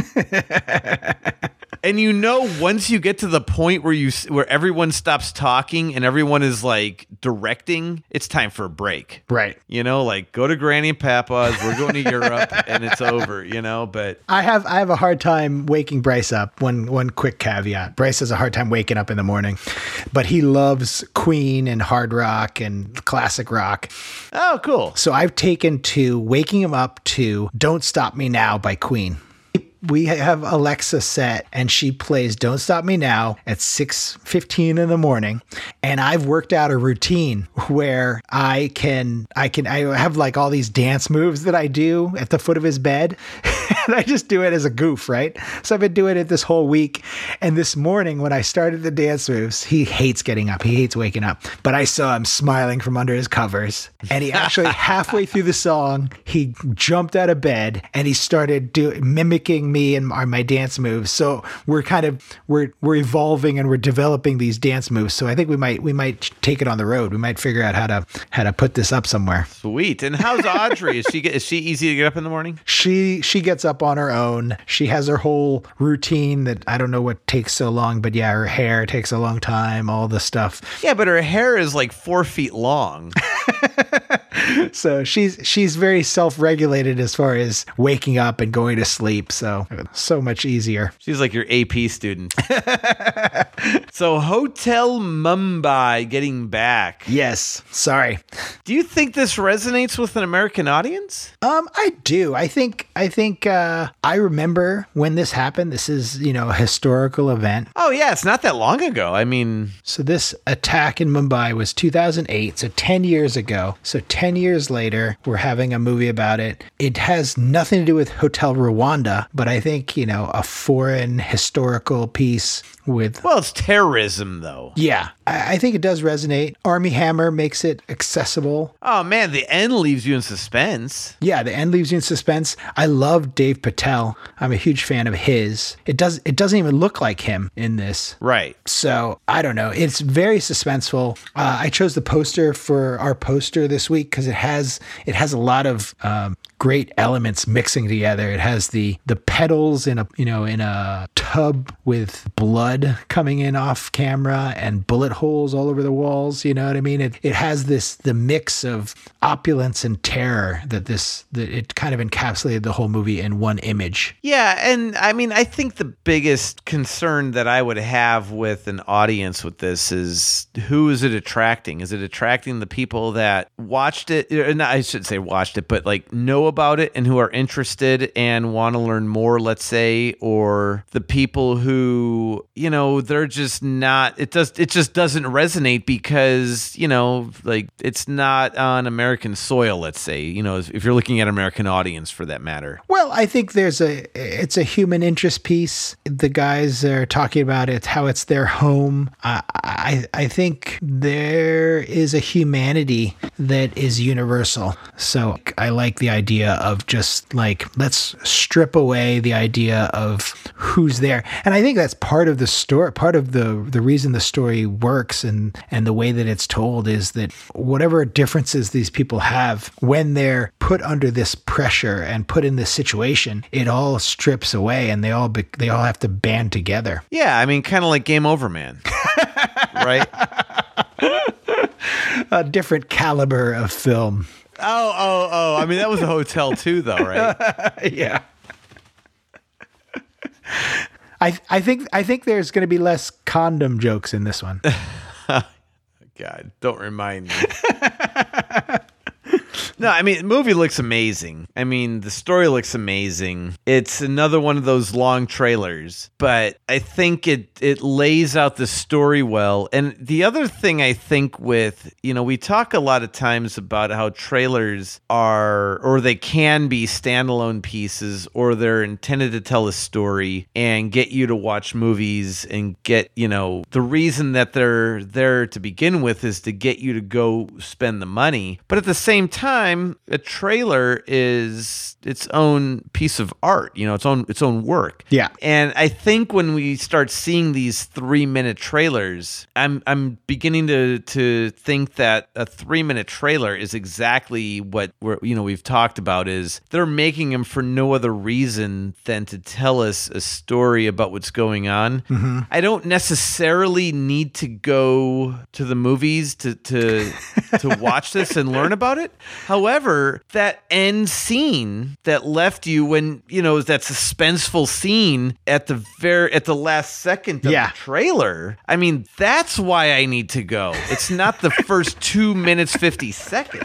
And you know, once you get to the point where you where everyone stops talking and everyone is like directing, it's time for a break. Right. You know, like go to Granny and Papa's. We're going to Europe, and it's over. You know, but I have I have a hard time waking Bryce up. One one quick caveat: Bryce has a hard time waking up in the morning, but he loves Queen and hard rock and classic rock. oh, cool. So I've taken to waking him up to "Don't Stop Me Now" by Queen. We have Alexa set, and she plays "Don't Stop Me Now" at six fifteen in the morning. And I've worked out a routine where I can, I can, I have like all these dance moves that I do at the foot of his bed. And I just do it as a goof, right? So I've been doing it this whole week. And this morning when I started the dance moves, he hates getting up. He hates waking up. But I saw him smiling from under his covers. And he actually, halfway through the song, he jumped out of bed and he started do, mimicking me and my, my dance moves. So we're kind of, we're, we're evolving and we're developing these dance moves. So I think we might, we might take it on the road. We might figure out how to, how to put this up somewhere. Sweet. And how's Audrey? Is she is she easy to get up in the morning? She she gets up on her own. She has her whole routine that I don't know what takes so long, but yeah, her hair takes a long time, all the stuff. Yeah, but her hair is like four feet long. So she's she's very self-regulated as far as waking up and going to sleep. So so much easier. She's like your A P student. So Hotel Mumbai getting back. Yes. Sorry. Do you think this resonates with an American audience? Um, I do. I think I think uh, I remember when this happened. This is, you know, a historical event. Oh yeah, it's not that long ago. I mean, So this attack in Mumbai was two thousand eight, so ten years ago. So ten ten years later, we're having a movie about it. It has nothing to do with Hotel Rwanda, but I think, you know, a foreign historical piece with... Well, it's terrorism, though. Yeah, I, I think it does resonate. Armie Hammer makes it accessible. Oh, man, the end leaves you in suspense. Yeah, the end leaves you in suspense. I love Dave Patel. I'm a huge fan of his. It does. It doesn't even look like him in this. Right. So, I don't know. It's very suspenseful. Uh, I chose the poster for our poster this week because it has it has a lot of um, great elements mixing together. It has the the petals in a you know in a tub with blood coming in off camera and bullet holes all over the walls. You know what I mean? It it has this the mix of opulence and terror that this that it kind of encapsulated the whole movie in one image. Yeah, and I mean, I think the biggest concern that I would have with an audience with this is who is it attracting? Is it attracting the people that watched it? Or not, I should say watched it, but like know about it and who are interested and want to learn more, let's say, or the people who, you know, they're just not, it does, it just doesn't resonate because, you know, like it's not on American soil, let's say, you know, if you're looking at American audience for that matter. Well, I think there's a, it's a human interest piece. The guys are talking about it, how it's their home. I, I, I think there is a humanity that is universal. So I like the idea of just like, let's strip away the idea of who's there. And I think that's part of the story, part of the, the reason the story works and, and the way that it's told is that whatever differences these people have, when they're put under this pressure and put in this situation, it all strips away and they all be, they all have to band together. Yeah, I mean, kind of like Game Over, Man. Right? A different caliber of film. Oh, oh, oh. I mean, that was a hotel too, though, right? Yeah. I I think I think there's going to be less condom jokes in this one. God, don't remind me. No, I mean, the movie looks amazing. I mean, the story looks amazing. It's another one of those long trailers, but I think it it lays out the story well. And the other thing I think with, you know, we talk a lot of times about how trailers are, or they can be standalone pieces, or they're intended to tell a story and get you to watch movies and get, you know, the reason that they're there to begin with is to get you to go spend the money. But at the same time, a trailer is its own piece of art, you know, its own its own work. Yeah. And I think when we start seeing these three-minute trailers, I'm I'm beginning to to think that a three-minute trailer is exactly what we're, you know, we've talked about is they're making them for no other reason than to tell us a story about what's going on. Mm-hmm. I don't necessarily need to go to the movies to to to watch this and learn about it. However, that end scene that left you when, you know, that suspenseful scene at the very, at the last second of yeah. the trailer, I mean, that's why I need to go. It's not the first two minutes, fifty seconds.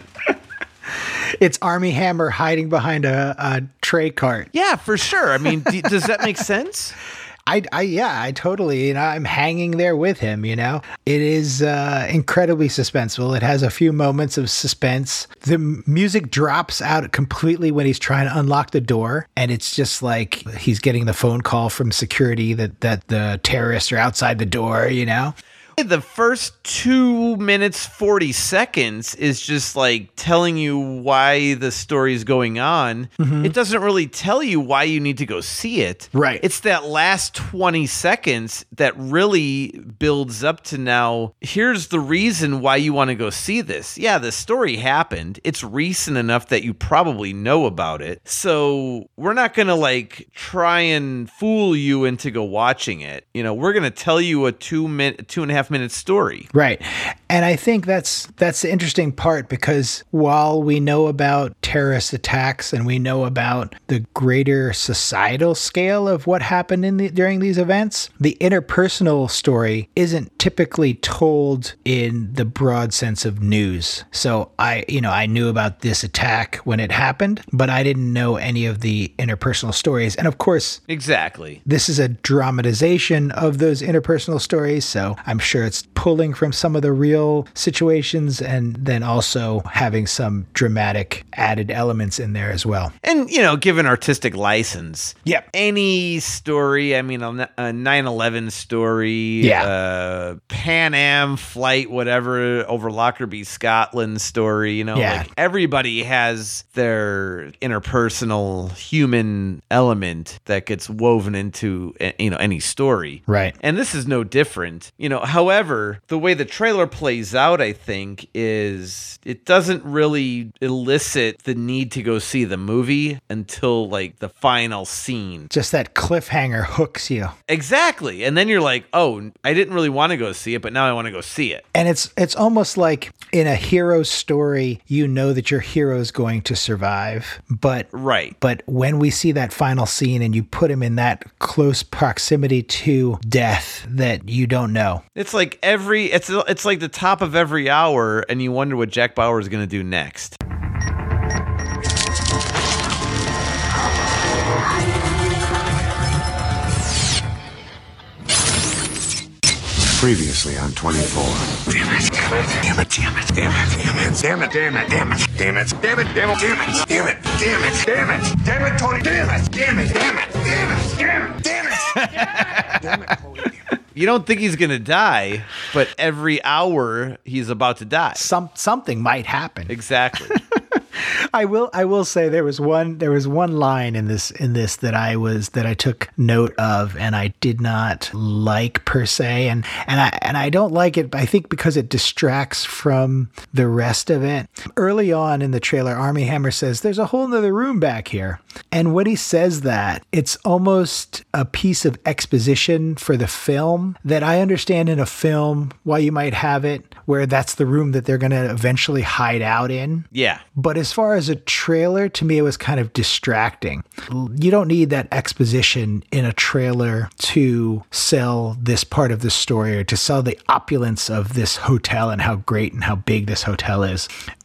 It's Armie Hammer hiding behind a, a tray cart. Yeah, for sure. I mean, d- does that make sense? I, I, yeah, I totally, you know, I'm hanging there with him, you know. It is uh, incredibly suspenseful. It has a few moments of suspense. The m- music drops out completely when he's trying to unlock the door. And it's just like he's getting the phone call from security that, that the terrorists are outside the door, you know. The first two minutes, forty seconds is just like telling you why the story is going on. Mm-hmm. It doesn't really tell you why you need to go see it. Right. It's that last twenty seconds that really builds up to now, here's the reason why you want to go see this. Yeah, the story happened. It's recent enough that you probably know about it. So we're not going to like try and fool you into go watching it. You know, we're going to tell you a two minute, two and a half minute story. Right. And I think that's that's the interesting part because while we know about terrorist attacks and we know about the greater societal scale of what happened in the, during these events, the interpersonal story isn't typically told in the broad sense of news. So I, you know, I knew about this attack when it happened, but I didn't know any of the interpersonal stories. And of course, exactly, this is a dramatization of those interpersonal stories. So I'm sure sure it's pulling from some of the real situations and then also having some dramatic added elements in there as well. And, you know, given artistic license, Yep. any story, I mean, a a nine eleven story, Yeah. uh, Pan Am flight, whatever, over Lockerbie, Scotland story, you know, Yeah. like everybody has their interpersonal human element that gets woven into, eh, you know, any story. Right. And this is no different. You know, however, the way the trailer plays out, I think, is it doesn't really elicit the need to go see the movie until like the final scene. Just that cliffhanger hooks you. Exactly. And then you're like, oh, I didn't really want to go see it, but now I want to go see it. And it's it's almost like in a hero story, you know that your hero is going to survive. But Right. But when we see that final scene and you put him in that close proximity to death, that you don't know. It's like every, it's it's like the top of every hour, and you wonder what Jack Bauer is going to do next. Previously on twenty-four. Damn it. Damn it. Damn it. Damn it. Damn it. Damn it. Damn it. Damn it. Damn it. Damn it. Damn it. Damn it. Damn it. Damn it. Damn it, Tony. Damn it. Damn it. Damn it. Damn it. Damn it. Damn it. Damn it, Tony. You don't think he's going to die, but every hour he's about to die. Some something might happen. Exactly. I will I will say there was one there was one line in this in this that I was that I took note of and I did not like per se, and and I and I don't like it, I think, because it distracts from the rest of it. Early on in the trailer, Armie Hammer says there's a whole nother room back here. And when he says that, it's almost a piece of exposition for the film that I understand in a film why you might have it where that's the room that they're going to eventually hide out in. Yeah. But as far as a trailer, to me, it was kind of distracting. You don't need that exposition in a trailer to sell this part of the story or to sell the opulence of this hotel and how great and how big this hotel is.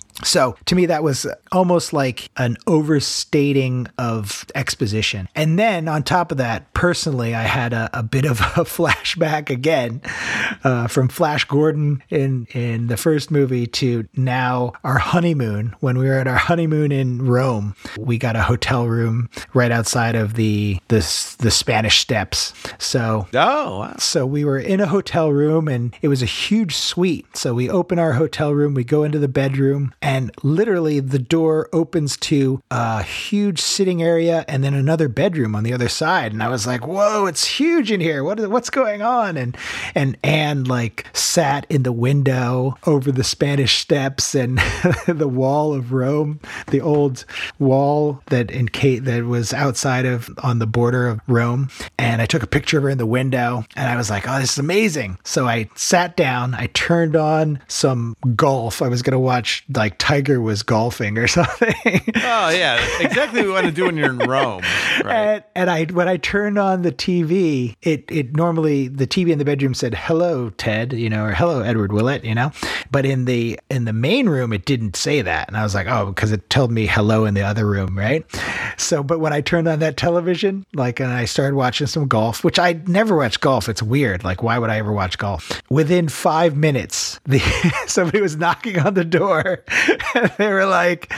So to me, that was almost like an overstating of exposition. And then on top of that, personally, I had a, a bit of a flashback again uh, from Flash Gordon in, in the first movie to now our honeymoon. When we were at our honeymoon in Rome, we got a hotel room right outside of the the, the Spanish Steps. So Oh, wow. so we were in a hotel room and it was a huge suite. So we open our hotel room, we go into the bedroom, and literally the door opens to a huge sitting area and then another bedroom on the other side. And I was like, whoa, it's huge in here. What, what's going on? And, and Anne like sat in the window over the Spanish Steps and the wall of Rome, the old wall that in Kate that was outside of on the border of Rome. And I took a picture of her in the window and I was like, oh, this is amazing. So I sat down, I turned on some golf. I was going to watch like Tiger was golfing or something. Oh, yeah. Exactly what you want to do when you're in Rome. Right. And, and I, when I turned on the T V, it, it normally, the T V in the bedroom said, hello, Ted, you know, or hello, Edward Willett, you know, but in the, in the main room, it didn't say that. And I was like, oh, because it told me hello in the other room. Right. So, but when I turned on that television, like, and I started watching some golf, which I never watch golf. It's weird. Like, why would I ever watch golf? Within five minutes, the somebody was knocking on the door. They were like,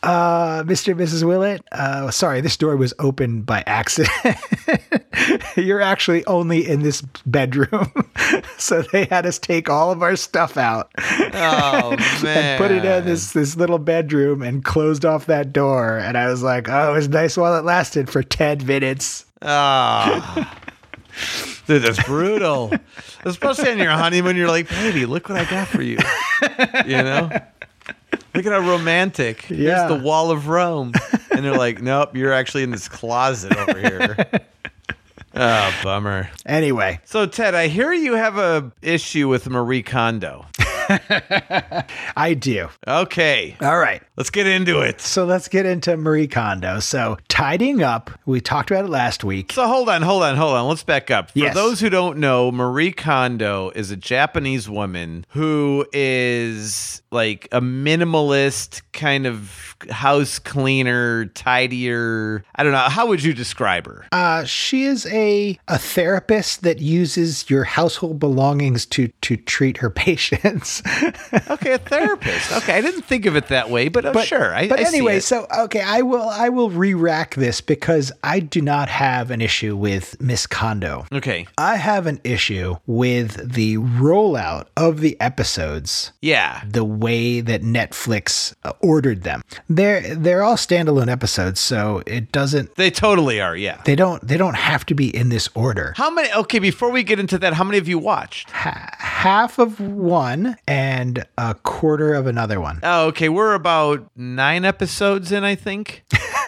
uh, Mister and Missus Willett, uh, sorry, this door was opened by accident. You're actually only in this bedroom. So they had us take all of our stuff out. Oh, man. And put it in this, this little bedroom and closed off that door. And I was like, oh, it was nice while it lasted for ten minutes. Oh. Dude, that's brutal. Especially on your honeymoon, you're like, baby, look what I got for you. You know? Look at how romantic. Yeah. Here's the wall of Rome. And they're like, nope, you're actually in this closet over here. Oh, bummer. Anyway. So, Ted, I hear you have a issue with Marie Kondo. I do. Okay. All right. Let's get into it. So let's get into Marie Kondo. So tidying up, we talked about it last week. So hold on, hold on, hold on. Let's back up. For Yes. those who don't know, Marie Kondo is a Japanese woman who is like a minimalist kind of house cleaner, tidier. I don't know. How would you describe her? Uh, she is a a therapist that uses your household belongings to to treat her patients. Okay, a therapist. Okay, I didn't think of it that way, but, oh, sure. I, but I see anyway, it. so okay, I will I will re-rack this because I do not have an issue with Miss Kondo. Okay. I have an issue with the rollout of the episodes, Yeah. the way that Netflix uh, ordered them. They're they're all standalone episodes, so it doesn't They totally are, yeah. they don't they don't have to be in this order. How many? Okay, before we get into that, how many have you watched? Ha- half of one and a quarter of another one. Oh, okay. We're about nine episodes in, I think.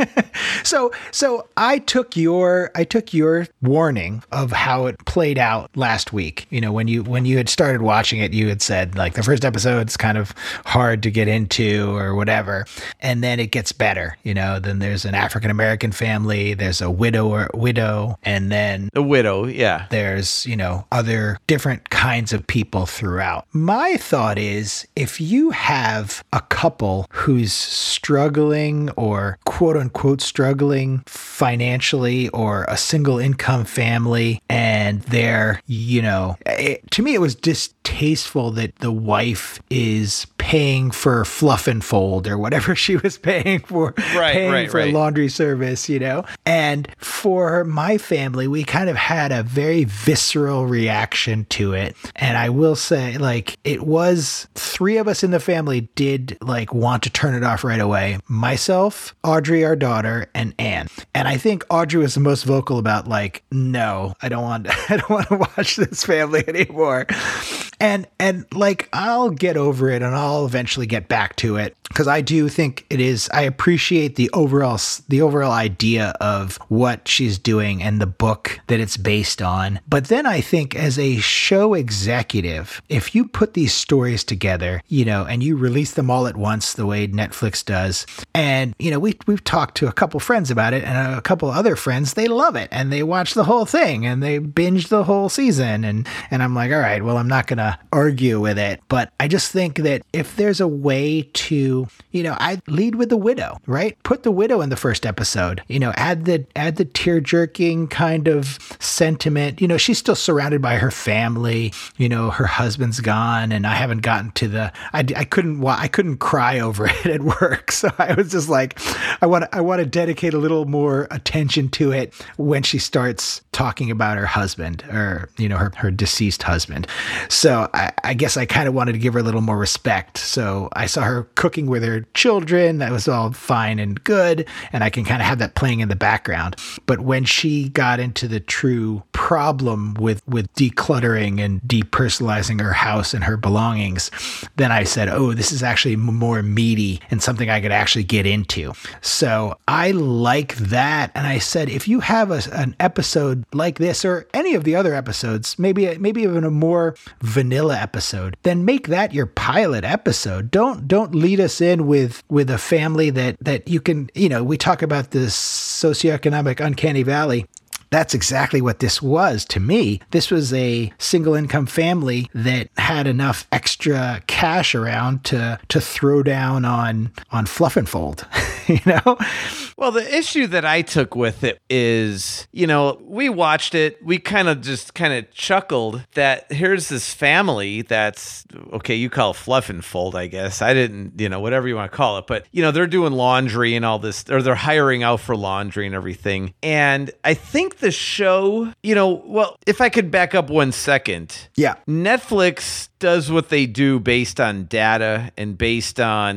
So so I took your I took your warning of how it played out last week. You know, when you when you had started watching it, you had said like the first episode's kind of hard to get into or whatever, and then it gets better. You know, then there's an African American family, there's a widow or widow, and then The widow, yeah. there's, you know, other different kinds of people throughout. My thought is if you have a couple who's struggling or quote unquote struggling financially or a single income family and they're, you know, it, to me, it was distasteful that the wife is paying for fluff and fold or whatever she was paying for, Right, paying right, for right. laundry service, you know? And for my family, we kind of had a very visceral reaction to it. And I will say, like, it was three of us in the family did like want to turn it off right away. Myself, Audrey, our daughter, and Anne. And I think Audrey was the most vocal about like, no, I don't want I don't want to watch this family anymore. And and like I'll get over it and I'll eventually get back to it because I do think it is I appreciate the overall the overall idea of what she's doing and the book that it's based on. But then I think as a show executive, if you put these stories together, you know, and you release them all at once the way Netflix does, and you know, we we've talked to a couple friends about it and a couple other friends, they love it and they watch the whole thing and they binge the whole season and and I'm like, all right, well, I'm not going to argue with it, but I just think that if there's a way to, you know, I lead with the widow, right? Put the widow in the first episode, you know, add the add the tear-jerking kind of sentiment. You know, she's still surrounded by her family, you know, her husband's gone and I haven't gotten to the I, I couldn't wa- I couldn't cry over it at work. So I was just like I want to I want to dedicate a little more attention to it when she starts talking about her husband or, you know, her, her deceased husband. So I, I guess I kind of wanted to give her a little more respect. So I saw her cooking with her children. That was all fine and good. And I can kind of have that playing in the background. But when she got into the true problem with, with decluttering and depersonalizing her house and her belongings, then I said, oh, this is actually more meaty and something I could actually get into. So I like that. And I said, if you have a, an episode like this or any of the other episodes, maybe, maybe even a more vanilla episode, then make that your pilot episode. Don't, don't lead us in with, with a family that, that you can, you know, we talk about this socioeconomic uncanny valley. That's exactly what this was to me. This was a single income family that had enough extra cash around to to throw down on on fluff and fold, you know? Well, the issue that I took with it is, you know, we watched it. We kind of just kind of chuckled that here's this family that's, okay, you call it fluff and fold, I guess. I didn't, you know, whatever you want to call it. But, you know, they're doing laundry and all this, or they're hiring out for laundry and everything. And I think the show, you know, well, if I could back up one second. Yeah. Netflix does what they do based on data and based on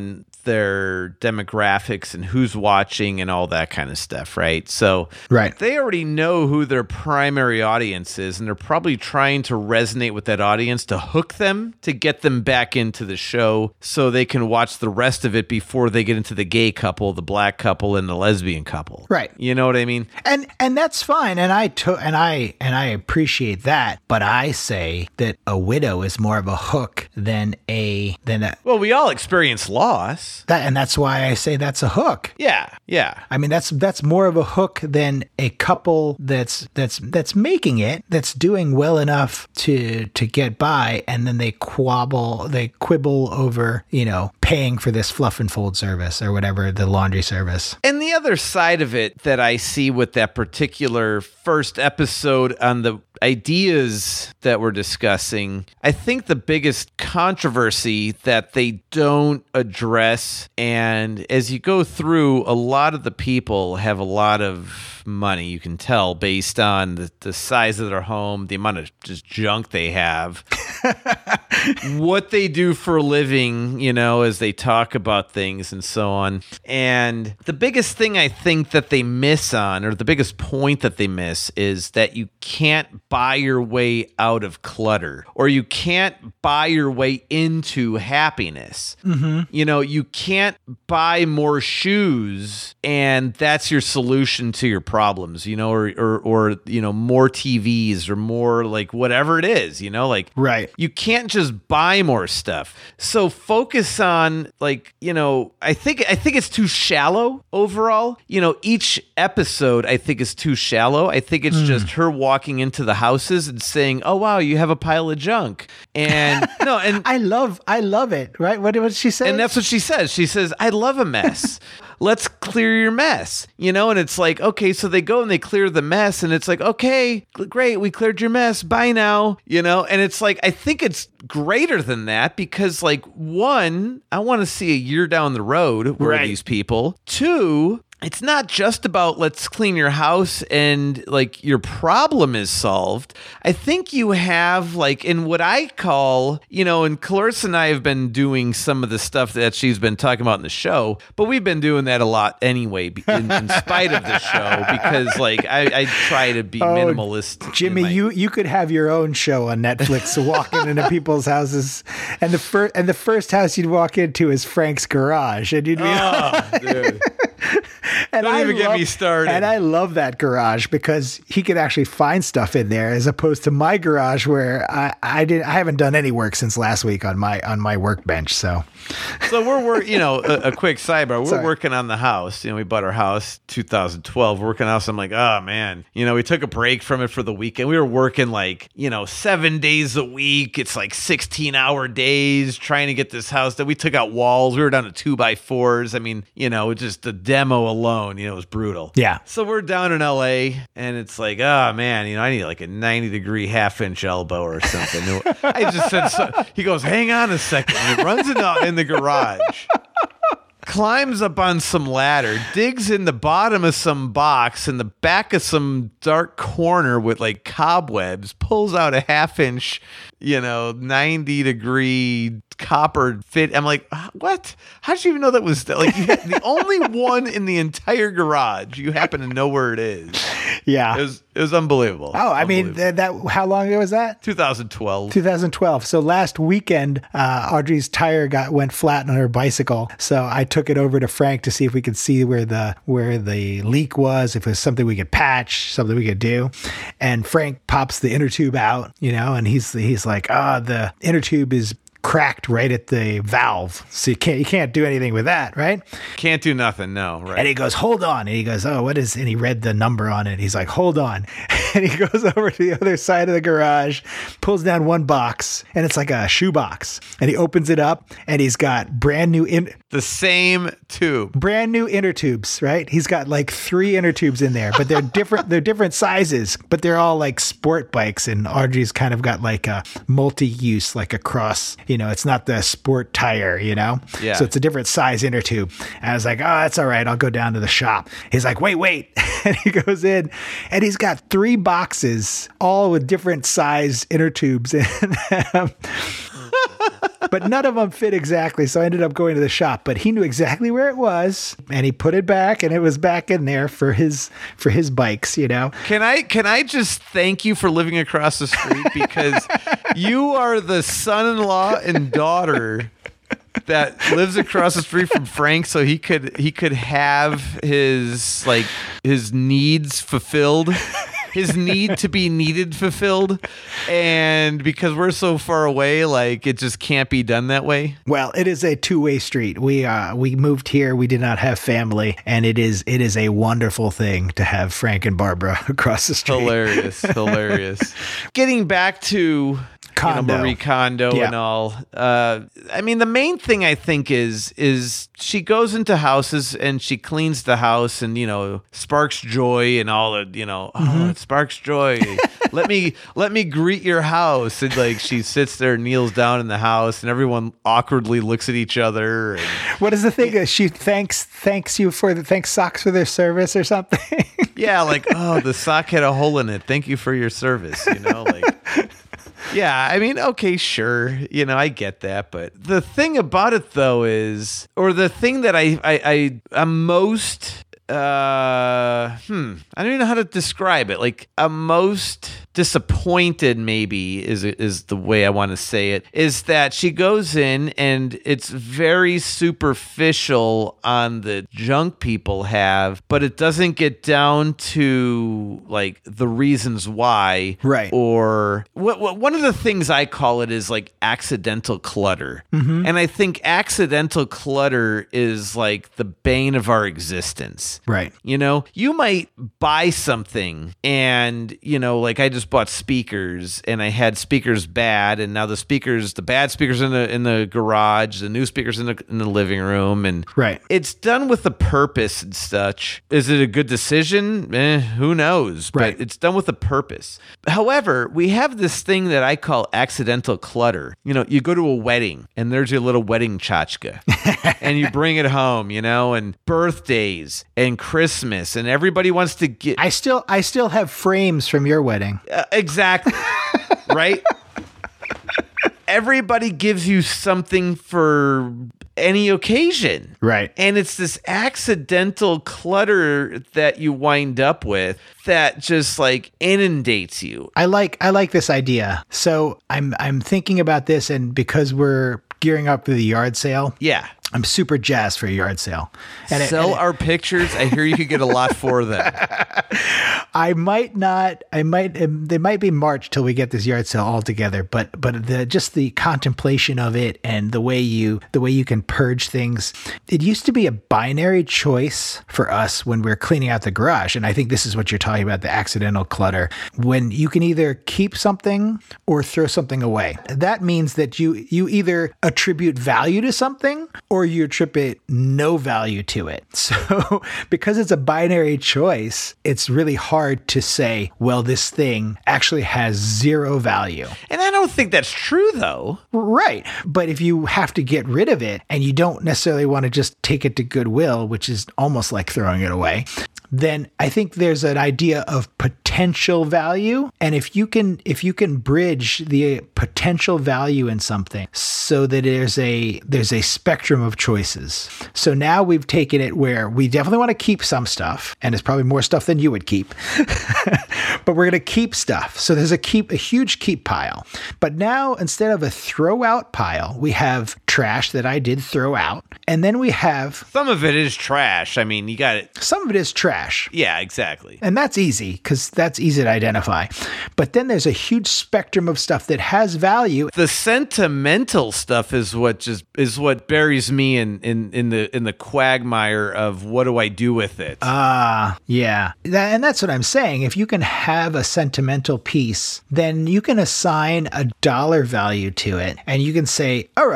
their demographics and who's watching and all that kind of stuff, right? So Right. they already know who their primary audience is, and they're probably trying to resonate with that audience to hook them, to get them back into the show so they can watch the rest of it before they get into the gay couple, the black couple, and the lesbian couple. Right. You know what I mean? And and that's fine, and I to, and I and I appreciate that. But I say that a widow is more of a hook than a than a Well, we all experience loss. that, and that's why I say that's a hook. Yeah, yeah. I mean, that's that's more of a hook than a couple that's that's that's making it, that's doing well enough to to get by, and then they quabble, they quibble over, you know, paying for this fluff and fold service or whatever, the laundry service. And the other side of it that I see with that particular first episode on the ideas that we're discussing, I think the biggest controversy that they don't address, and as you go through, a lot of the people have a lot of money, you can tell based on the, the size of their home, the amount of just junk they have, what they do for a living, you know, as they talk about things and so on. And the biggest thing I think that they miss on, or the biggest point that they miss, is that you can't buy your way out of clutter, or you can't buy your way into happiness. Mm-hmm. You know, you can't buy more shoes and that's your solution to your problems, you know, or, or, or, you know, more T Vs or more like whatever it is, you know, like, Right. you can't just buy more stuff. So focus on, like, you know, I think, I think it's too shallow overall. You know, each episode I think is too shallow. I think it's mm. just her walking into the houses and saying, "Oh wow, you have a pile of junk." And no, and I love, I love it. Right? What did she say? and that's what she says. She says, "I love a mess." Let's clear your mess, you know? And it's like, okay, so they go and they clear the mess and it's like, okay, great. We cleared your mess. Bye now, you know? And it's like, I think it's greater than that because, like, one, I want to see a year down the road where Right. these people. Two, it's not just about let's clean your house and like your problem is solved. I think you have like in what I call, you know, and Clarissa and I have been doing some of the stuff that she's been talking about in the show, but we've been doing that a lot anyway, in, in spite of the show, because like I, I try to be Oh, minimalist. in Jimmy, my- you you could have your own show on Netflix, walking into people's houses, and the first and the first house you'd walk into is Frank's garage, and you'd be. Oh, dude. And Don't I even get love- me started. And I love that garage because he could actually find stuff in there, as opposed to my garage where I I did I haven't done any work since last week on my on my workbench. So So we're working, you know, a, a quick sidebar. We're Sorry. working on the house. You know, we bought our house two thousand twelve. We're working on the house. I'm like, oh man, you know, we took a break from it for the weekend. We were working like, you know, seven days a week. It's like sixteen hour days trying to get this house done. We took out walls. We were down to two by fours. I mean, you know, just the demo alone, you know, it was brutal. Yeah. So we're down in L A and it's like, oh man, you know, I need like a ninety degree half inch elbow or something. I just said, so, he goes, hang on a second. And he runs in the, in the garage, climbs up on some ladder, digs in the bottom of some box in the back of some dark corner with like cobwebs, pulls out a half inch, you know, ninety degree copper fit. I'm like, what? How did you even know that was like you had, the only one in the entire garage? You happen to know where it is. yeah. It was it was unbelievable. Oh, I mean Unbelievable. that, that. How long ago was that? twenty twelve. twenty twelve. So last weekend, uh, Audrey's tire got went flat on her bicycle. So I took it over to Frank to see if we could see where the where the leak was, if it was something we could patch, something we could do. And Frank pops the inner tube out, you know, and he's he's like, ah, oh, the inner tube is cracked right at the valve, so you can't you can't do anything with that, right? Can't do nothing. No, right. And he goes, hold on. And he goes, oh, what is, and he read the number on it. He's like, hold on. And he goes over to the other side of the garage, pulls down one box, and it's like a shoe box. And he opens it up, and he's got brand new in the same tube. brand new inner tubes, right? He's got like three inner tubes in there, but they're different. They're different sizes, but they're all like sport bikes. And Audrey's kind of got like a multi-use, like a cross, you know, it's not the sport tire, you know? Yeah. So it's a different size inner tube. And I was like, oh, that's all right. I'll go down to the shop. He's like, wait, wait. And he goes in and he's got three boxes, all with different size inner tubes in them. but none of them fit exactly. So I ended up going to the shop, but he knew exactly where it was and he put it back and it was back in there for his, for his bikes, you know? Can I, can I just thank you for living across the street, because you are the son-in-law and daughter that lives across the street from Frank, so he could he could have his like his needs fulfilled, his need to be needed fulfilled, and because we're so far away, like it just can't be done that way. Well, it is a two-way street. We uh we moved here, we did not have family, and it is it is a wonderful thing to have Frank and Barbara across the street. Hilarious, hilarious. Getting back to Kondo. You know, Marie Kondo Yeah. and all. Uh, I mean, the main thing I think is is she goes into houses and she cleans the house and, you know, sparks joy and all the, you know, Mm-hmm. oh, it sparks joy. let me let me greet your house. And like she sits there, kneels down in the house, and everyone awkwardly looks at each other. And, What is the thing? Uh, She thanks thanks you for the thanks socks for their service or something. yeah, like, oh, the sock had a hole in it. Thank you for your service. You know, like. Yeah, I mean, okay, sure. You know, I get that. But the thing about it, though, is, or the thing that I, I, I am most, uh, hmm, I don't even know how to describe it. Like, I'm most disappointed, maybe, is is the way I want to say it, is that she goes in and it's very superficial on the junk people have, but it doesn't get down to, like, the reasons why. Right. Or what, what, one of the things I call it is like accidental clutter. And I think accidental clutter is like the bane of our existence. Right. You know, you might buy something and, you know, like I just bought speakers and I had speakers bad, and now the speakers, the bad speakers in the in the garage, the new speakers in the in the living room, and Right. it's done with a purpose and such. Is it a good decision? Eh, who knows? Right. But it's done with a purpose. However, we have this thing that I call accidental clutter. You know, you go to a wedding and there's your little wedding tchotchke and you bring it home, you know, and birthdays and Christmas, and everybody wants to get I still I still have frames from your wedding. Uh, exactly. Right? Everybody gives you something for any occasion. Right. And it's this accidental clutter that you wind up with that just like inundates you. I like I like this idea. So I'm I'm thinking about this, and because we're gearing up for the yard sale, Yeah. I'm super jazzed for a yard sale. And it- Sell and it- our pictures. I hear you could get a lot for them. I might not. I might. Um, they might be March till we get this yard sale all together. But but the just the contemplation of it and the way you the way you can purge things. It used to be a binary choice for us when we were cleaning out the garage, and I think this is what you're talking about, the accidental clutter. When you can either keep something or throw something away. That means that you you either attribute value to something or you attribute no value to it. So because it's a binary choice, it's really hard to say, well, this thing actually has zero value. And I don't think that's true, though. Right. But if you have to get rid of it and you don't necessarily want to just take it to Goodwill, which is almost like throwing it away, then I think there's an idea of potential value. And if you can if you can bridge the potential value in something so that there's a there's a spectrum of choices. So now we've taken it where we definitely want to keep some stuff, and it's probably more stuff than you would keep. But we're going to keep stuff. So there's a keep a huge keep pile. But now instead of a throw out pile, we have trash that I did throw out. And then we have Some of it is trash. I mean, you got it. some of it is trash. Yeah, exactly. And that's easy because that's easy to identify. But then there's a huge spectrum of stuff that has value. The sentimental stuff is what just is what buries me in in in the in the quagmire of what do I do with it? Ah, yeah. That, and that's what I'm saying. If you can have a sentimental piece, then you can assign a dollar value to it. And you can say, all right, this is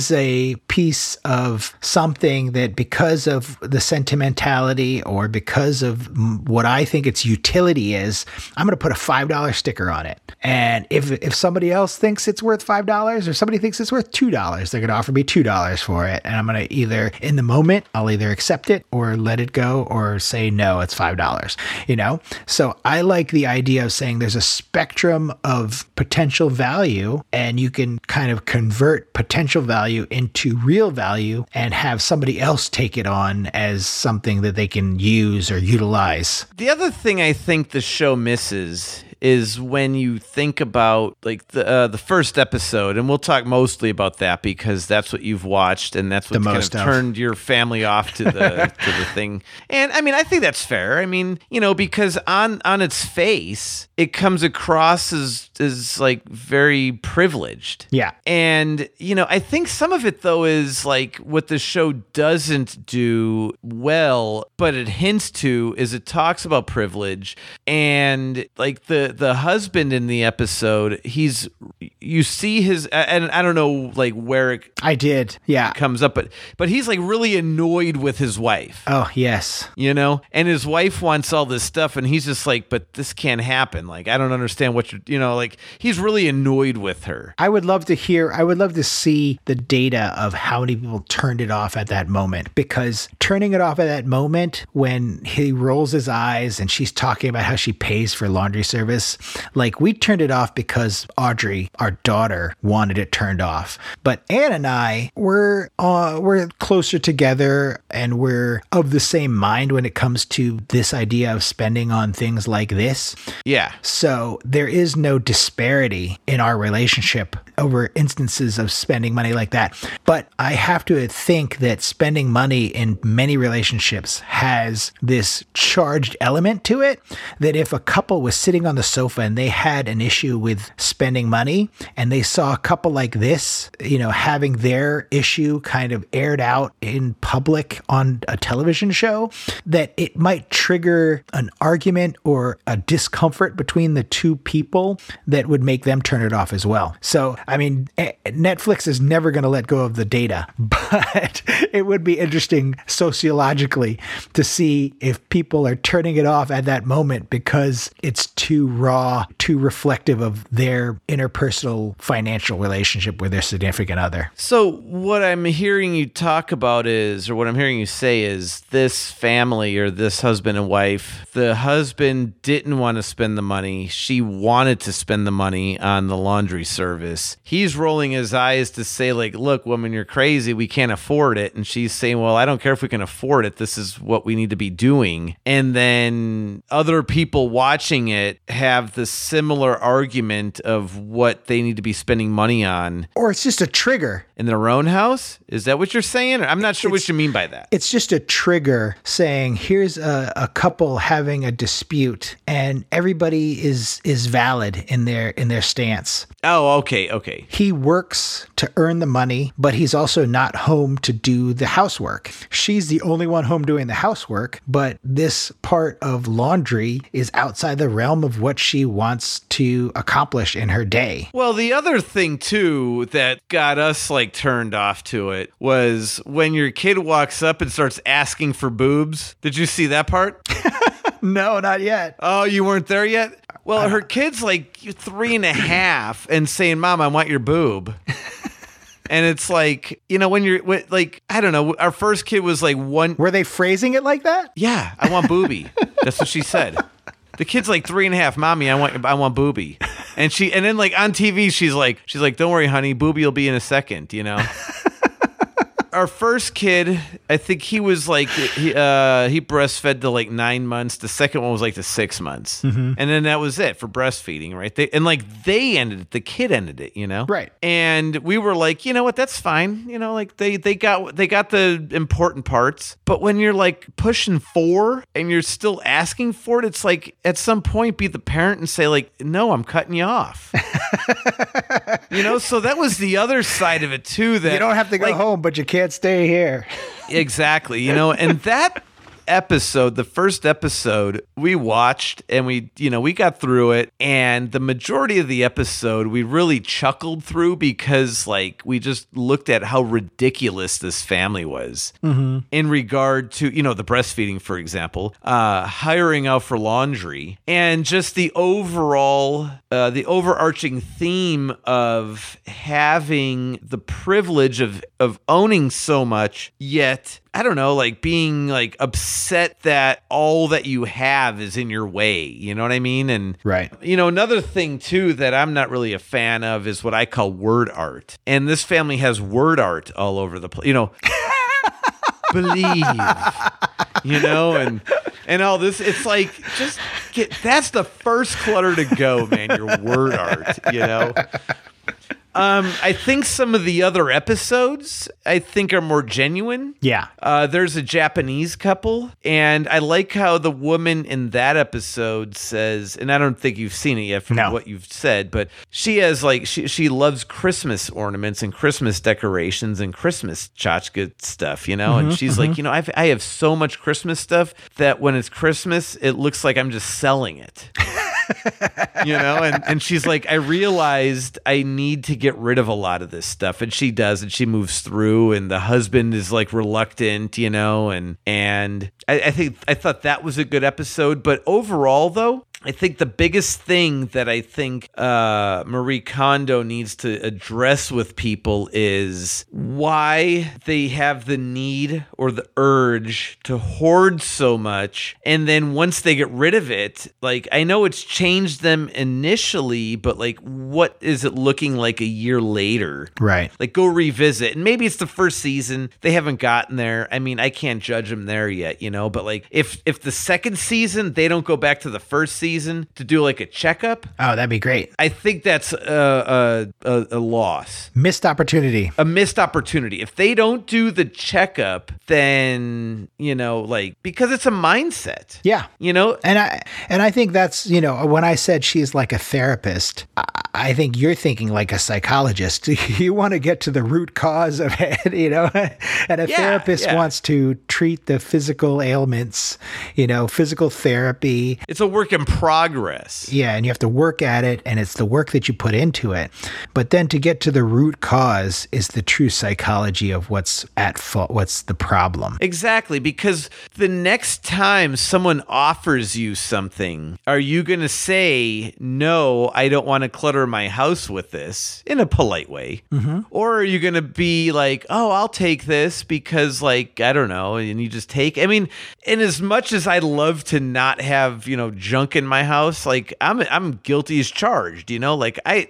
is a piece of something that because of the sentimentality or because of what I think its utility is, I'm going to put a five dollar sticker on it. And if if somebody else thinks it's worth five dollars or somebody thinks it's worth two dollars, they're going to offer me two dollars for it. And I'm going to either, in the moment, I'll either accept it or let it go or say, no, it's five dollars, you know? So I like the idea of saying there's a spectrum of potential value and you can kind of convert potential value into real value and have somebody else take it on as something that they can use or utilize. The other thing I think the show misses is when you think about like the uh, the first episode, and we'll talk mostly about that because that's what you've watched and that's what kind of, of turned your family off to the to the thing. And I mean, I think that's fair. I mean, you know, because on on its face, it comes across as as like very privileged. Yeah. And you know, I think some of it though is like what the show doesn't do well, but it hints to is it talks about privilege and like the the husband in the episode, he's you see his and I don't know like where it I did. Yeah. comes up, but but he's like really annoyed with his wife. Oh, yes. You know, and his wife wants all this stuff and he's just like, but this can't happen. Like, I don't understand what you're, you know, like he's really annoyed with her. I would love to hear, I would love to see the data of how many people turned it off at that moment, because turning it off at that moment when he rolls his eyes and she's talking about how she pays for laundry service, like we turned it off because Audrey, our daughter, wanted it turned off. But Ann and I, we're, uh, we're closer together and we're of the same mind when it comes to this idea of spending on things like this. Yeah. So there is no disparity in our relationship over instances of spending money like that. But I have to think that spending money in many relationships has this charged element to it, that if a couple was sitting on the sofa and they had an issue with spending money and they saw a couple like this, you know, having their issue kind of aired out in public on a television show, that it might trigger an argument or a discomfort between the two people that would make them turn it off as well. So, I mean, Netflix is never going to let go of the data, but it would be interesting sociologically to see if people are turning it off at that moment because it's too raw, too reflective of their interpersonal financial relationship with their significant other. So what I'm hearing you talk about is, or what I'm hearing you say is, this family or this husband and wife, the husband didn't want to spend the money. She wanted to spend the money on the laundry service. He's rolling his eyes to say like, look, woman, you're crazy. We can't afford it. And she's saying, well, I don't care if we can afford it. This is what we need to be doing. And then other people watching it have the similar argument of what they need to be spending money on. Or it's just a trigger. In their own house? Is that what you're saying? I'm not sure It's- what you mean by that. It's just a trigger saying, here's a, a couple having a dispute and everybody is is valid in their in their stance. Oh, okay, okay. He works to earn the money, but he's also not home to do the housework. She's the only one home doing the housework, but this part of laundry is outside the realm of what she wants to accomplish in her day. Well, the other thing too that got us like turned off to it was when your kid walks up and starts asking for boobs. Did you see that part? No, not yet. Oh, you weren't there yet? Well, her kid's like three and a half and saying, Mom, I want your boob. And it's like, you know, when you're when, like, I don't know, our first kid was like one. Were they phrasing it like that? Yeah, I want booby. That's what she said. The kid's like three and a half. Mommy, I want I want booby. And she and then like on T V, she's like, she's like, don't worry, honey, booby will be in a second, you know? Our first kid, I think he was like, he, uh, he breastfed to like nine months. The second one was like to six months. Mm-hmm. And then that was it for breastfeeding, right? They, and like they ended it, the kid ended it, you know? Right. And we were like, you know what, that's fine. You know, like they, they got, they got the important parts. But when you're like pushing four and you're still asking for it, it's like at some point be the parent and say like, no, I'm cutting you off. You know, so that was the other side of it too. That You don't have to go like, home, but you can't stay here. Exactly, you know, and that episode, the first episode, we watched and we, you know, we got through it. And the majority of the episode, we really chuckled through because, like, we just looked at how ridiculous this family was mm-hmm. in regard to, you know, the breastfeeding, for example, uh, hiring out for laundry, and just the overall, uh, the overarching theme of having the privilege of, of owning so much, yet I don't know, like being like upset that all that you have is in your way. You know what I mean? And, right. you know, another thing too that I'm not really a fan of is what I call word art. And this family has word art all over the place, you know, believe, you know, and, and all this. It's like, just get, that's the first clutter to go, man, your word art, you know? Um, I think some of the other episodes, I think, are more genuine. Yeah. Uh, there's a Japanese couple, and I like how the woman in that episode says, and I don't think you've seen it yet from No. what you've said, but she has, like, she, she loves Christmas ornaments and Christmas decorations and Christmas tchotchke stuff, you know? Mm-hmm, and she's mm-hmm. like, you know, I've, I have so much Christmas stuff that when it's Christmas, it looks like I'm just selling it. You know, and, and she's like, I realized I need to get rid of a lot of this stuff. And she does, and she moves through, and the husband is like reluctant, you know, and and I, I think I thought that was a good episode. But overall, though, I think the biggest thing that I think uh, Marie Kondo needs to address with people is why they have the need or the urge to hoard so much. And then once they get rid of it, like, I know it's changed them initially, but like, what is it looking like a year later? Right. Like, go revisit. And maybe it's the first season. They haven't gotten there. I mean, I can't judge them there yet, you know, but like, if, if the second season, they don't go back to the first season, Season to do like a checkup. Oh, that'd be great. I think that's a, a, a, a loss. Missed opportunity. A missed opportunity. If they don't do the checkup, then, you know, like, because it's a mindset. Yeah. You know? And I and I think that's, you know, when I said she's like a therapist, I, I think you're thinking like a psychologist. You want to get to the root cause of it, you know? And a Yeah, therapist yeah. wants to treat the physical ailments, you know, physical therapy. It's a work in progress. Yeah, and you have to work at it, and it's the work that you put into it. But then to get to the root cause is the true psychology of what's at fault, what's the problem. Exactly, because the next time someone offers you something, are you going to say, no, I don't want to clutter my house with this in a polite way? Mm-hmm. Or are you going to be like, oh, I'll take this because, like, I don't know, and you just take, I mean, and as much as I'd love to not have, you know, junk in my house, like, I'm I'm guilty as charged, you know, like, I,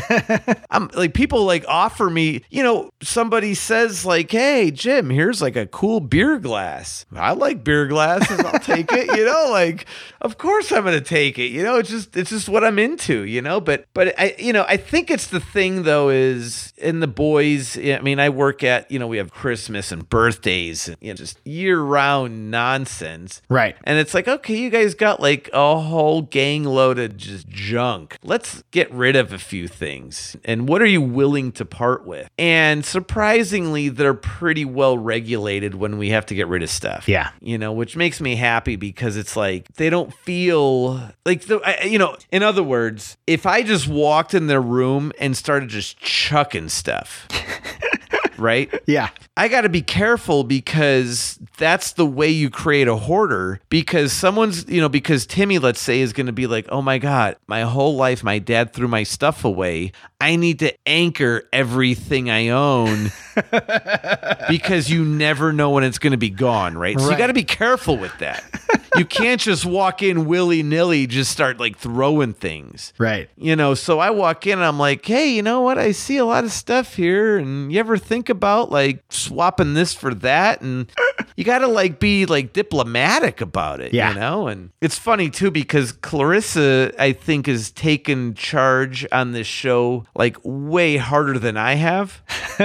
I'm like, people like offer me, you know, somebody says like, hey, Jim, here's like a cool beer glass. I like beer glasses. I'll take it, you know, like, of course I'm going to take it, you know, it's just, it's just what I'm into, you know, but, but I, you know, I think it's the thing though is in the boys, I mean, I work at, you know, we have Christmas and birthdays and, you know, just year round nonsense. Right. And it's like, okay, you guys got like a whole gang load of just junk. Let's get rid of a few things. And what are you willing to part with? And surprisingly, they're pretty well regulated when we have to get rid of stuff. Yeah. You know, which makes me happy because it's like they don't feel like, the, I, you know, in other words, if I just walked in their room and started just chucking stuff, right? Yeah. I got to be careful because that's the way you create a hoarder, because someone's, you know, because Timmy, let's say, is going to be like, oh my God, my whole life, my dad threw my stuff away. I need to anchor everything I own because you never know when it's going to be gone, right? So you Right. got to be careful with that. You can't just walk in willy-nilly, just start like throwing things. Right. You know, so I walk in and I'm like, hey, you know what? I see a lot of stuff here. And you ever think about like swapping this for that? And you got to like be like diplomatic about it, Yeah. you know? And it's funny too, because Clarissa, I think, has taken charge on this show like way harder than I have.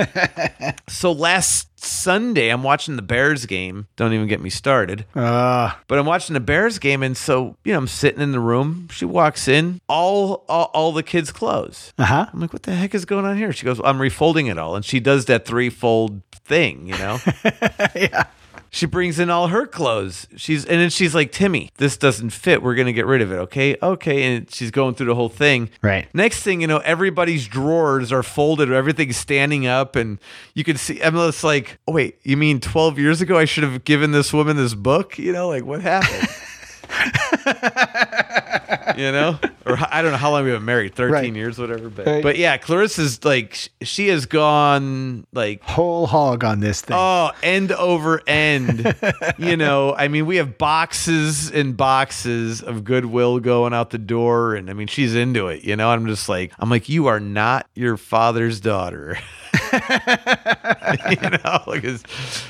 So last Sunday, I'm watching the Bears game. Don't even get me started. Uh, But I'm watching the Bears game, and so, you know, I'm sitting in the room. She walks in, all all, all the kids' clothes. uh-huh. I'm like, what the heck is going on here? She goes, I'm refolding it all. And she does that threefold thing, you know? Yeah. She brings in all her clothes. She's and then she's like, Timmy, this doesn't fit. We're gonna get rid of it. Okay, okay. And she's going through the whole thing. Right. Next thing you know, everybody's drawers are folded, or everything's standing up, and you can see. I'm just like, oh wait, you mean twelve years ago I should have given this woman this book? You know, like what happened? You know, or I don't know how long we've been married, thirteen Right. years, whatever. But Right. but yeah, Clarissa's like sh- she has gone like Whole hog on this thing. oh end over end. You know, I mean, we have boxes and boxes of Goodwill going out the door, and I mean, she's into it. You know, I'm just like, I'm like, you are not your father's daughter. You know, because.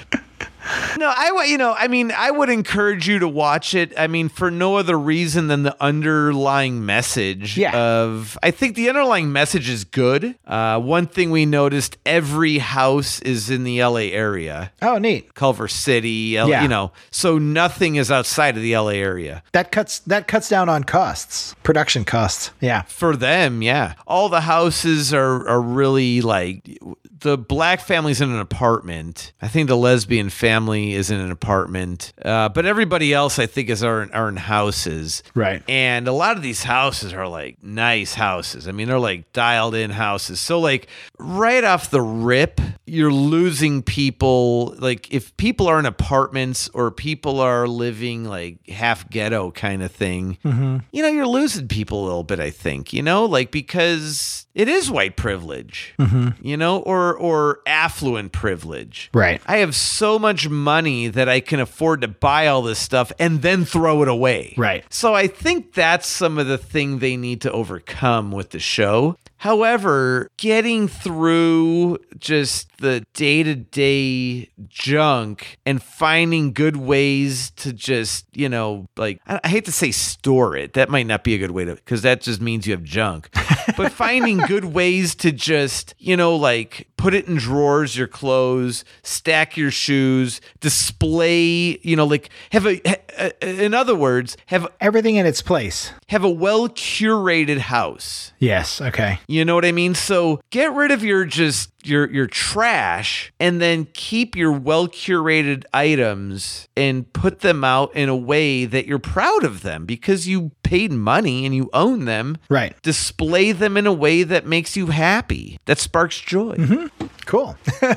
No, I wa- you know, I mean, I would encourage you to watch it. I mean, for no other reason than the underlying message Yeah. of. I think the underlying message is good. Uh, one thing we noticed: every house is in the L A area, Oh, neat. Culver City. L- Yeah. You know, so nothing is outside of the L A area. That cuts that cuts down on costs, production costs. Yeah. For them, yeah. All the houses are are really like the black family's in an apartment. I think the lesbian family is in an apartment. Uh, but everybody else, I think, is are in, are in houses. Right. And a lot of these houses are like nice houses. I mean, they're like dialed in houses. So like right off the rip, you're losing people. Like if people are in apartments or people are living like half ghetto kind of thing, you know, you're losing people a little bit, I think, you know, like because it is white privilege, you know, or or affluent privilege. Right. I have so much money that I can afford to buy all this stuff and then throw it away. Right. So I think that's some of the thing they need to overcome with the show. However, getting through just the day-to-day junk and finding good ways to just, you know, like, I I hate to say store it. That might not be a good way to, because that just means you have junk. But finding good ways to just, you know, like put it in drawers, your clothes, stack your shoes, display, you know, like have a, in other words, have Everything in its place. have a well curated house. Yes. Okay. You know what I mean? So get rid of your just your your trash and then keep your well curated items and put them out in a way that you're proud of them because you paid money and you own them. Right. Display them in a way that makes you happy, that sparks joy. Cool.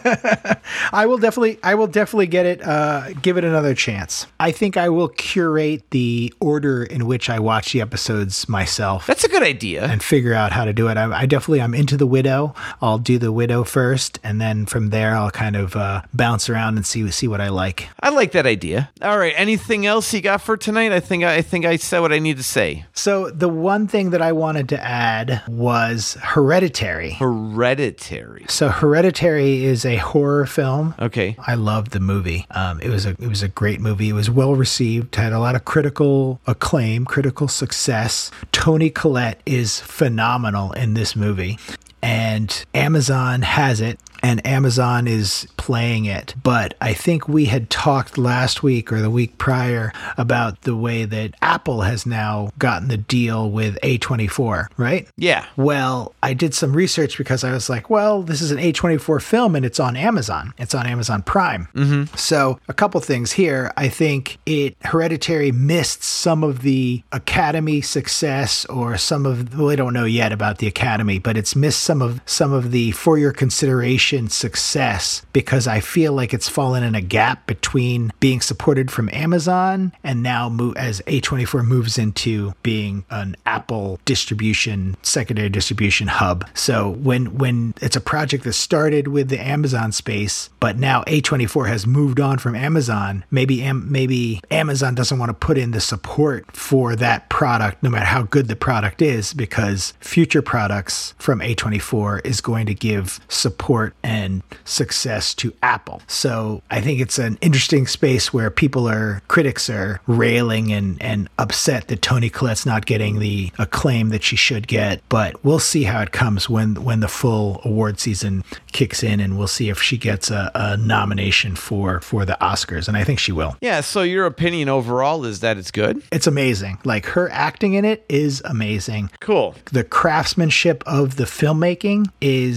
I will definitely, I will definitely get it, uh, give it another chance. I think I will curate the order in which I watch the episodes myself That's a good idea. and figure out how to do it. I, I definitely, I'm into the Widow. I'll do the Widow first, and then from there, I'll kind of uh, bounce around and see see what I like. I like that idea. All right. Anything else you got for tonight? I think I think I said what I need to say. So the one thing that I wanted to add was Hereditary. Hereditary. So Hereditary is a horror film. Okay. I loved the movie. Um, it was a it was a great movie. It was well received. Had a lot of critical acclaim, critical success. Toni Collette is phenomenal in this movie, and Amazon has it. And Amazon is playing it. But I think we had talked last week or the week prior about the way that Apple has now gotten the deal with A twenty-four, right? Yeah. Well, I did some research because I was like, well, this is an A twenty-four film and it's on Amazon. It's on Amazon Prime. Mm-hmm. So a couple things here. I think it Hereditary missed some of the Academy success or some of, well, I don't know yet about the Academy, but it's missed some of some of the for your consideration success because I feel like it's fallen in a gap between being supported from Amazon and now move, as A twenty-four moves into being an Apple distribution, secondary distribution hub. So when when it's a project that started with the Amazon space, but now A twenty-four has moved on from Amazon, maybe Am- maybe Amazon doesn't want to put in the support for that product, no matter how good the product is, because future products from A twenty-four is going to give support and success to Apple. So I think it's an interesting space where people are, critics are railing and, and upset that Toni Collette's not getting the acclaim that she should get. But we'll see how it comes when, when the full award season kicks in, and we'll see if she gets a, a nomination for, for the Oscars. And I think she will. Yeah. So your opinion overall is that it's good? It's amazing. Like her acting in it is amazing. Cool. The craftsmanship of the filmmaking is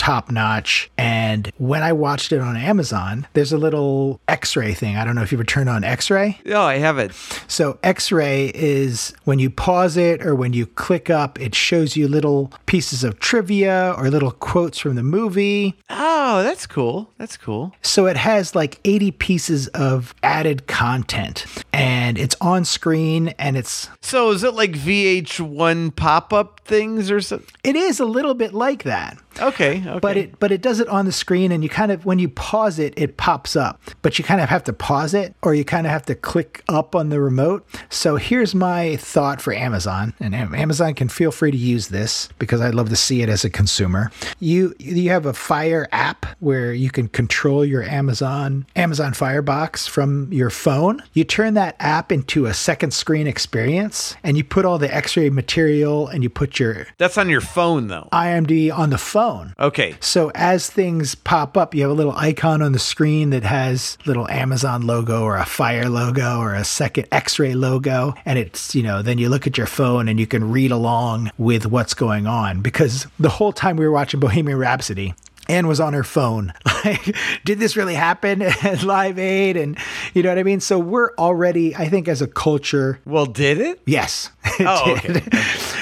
top notch. And when I watched it on Amazon, there's a little X-ray thing. I don't know if you ever turned on X-ray. Oh, I have it. So X-ray is when you pause it or when you click up, it shows you little pieces of trivia or little quotes from the movie. Oh, that's cool. That's cool. So it has like eighty pieces of added content, and it's on screen, and it's... So is it like V H one pop-up things or something? It is a little bit like that. Okay, okay. But it but it does it on the screen, and you kind of, when you pause it, it pops up. But you kind of have to pause it, or you kind of have to click up on the remote. So here's my thought for Amazon, and Am- Amazon can feel free to use this because I'd love to see it as a consumer. You you have a Fire app where you can control your Amazon Amazon Firebox from your phone. You turn that app into a second screen experience, and you put all the X-ray material, and you put your That's on your phone, though. I M D on the phone. Okay. So as things pop up, you have a little icon on the screen that has little Amazon logo or a Fire logo or a second X-ray logo. And it's, you know, then you look at your phone and you can read along with what's going on. Because the whole time we were watching Bohemian Rhapsody, Anne was on her phone. Like, did this really happen at Live Aid? And you know what I mean? So we're already, I think as a culture. Well, did it? Yes. It Oh, did. okay.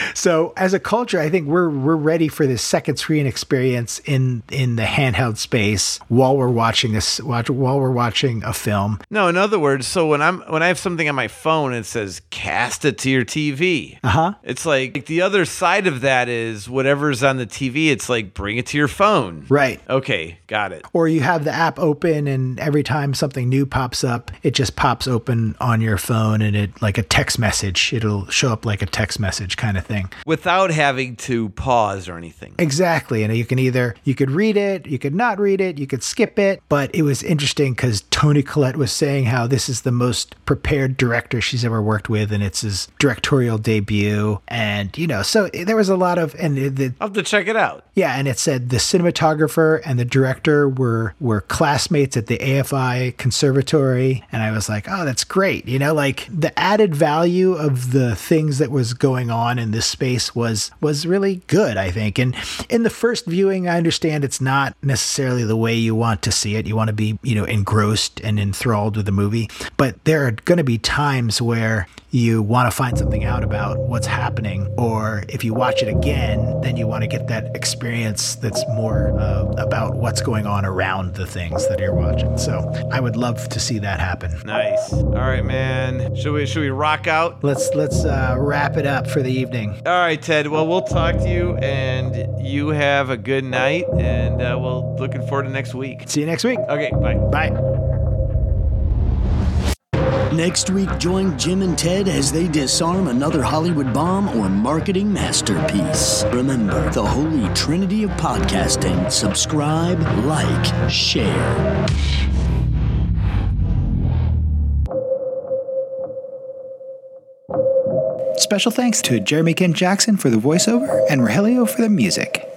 So as a culture, I think we're we're ready for this second screen experience in in the handheld space while we're watching this watch while we're watching a film. No, in other words, so when I'm when I have something on my phone, it says cast it to your T V. Uh-huh. It's like, like the other side of that is whatever's on the T V, it's like bring it to your phone. Right. Okay, got it. Or you have the app open, and every time something new pops up, it just pops open on your phone, and it like a text message. It'll show up like a text message kind of thing. Without having to pause or anything. Exactly. And you can either, you could read it, you could not read it, you could skip it. But it was interesting because Toni Collette was saying how this is the most prepared director she's ever worked with, and it's his directorial debut. And, you know, so there was a lot of, and the, I'll have to check it out. yeah, and it said the cinematographer and the director were were classmates at the A F I Conservatory. And I was like, oh, that's great. You know, like the added value of the things that was going on in this space was was really good, I think. And in the first viewing, I understand it's not necessarily the way you want to see it. You want to be, you know, engrossed and enthralled with the movie. But there are going to be times where you want to find something out about what's happening, or if you watch it again, then you want to get that experience that's more uh, about what's going on around the things that you're watching. So I would love to see that happen. Nice. All right, man. Should we should we rock out? Let's let's uh, wrap it up for the evening. All right, Ted. Well, we'll talk to you, and you have a good night, and uh, we'll looking forward to next week. See you next week. Okay, bye. Bye. Next week, join Jim and Ted as they disarm another Hollywood bomb or marketing masterpiece. Remember, the holy trinity of podcasting. Subscribe, like, share. Special thanks to Jeremy Kent Jackson for the voiceover and Rogelio for the music.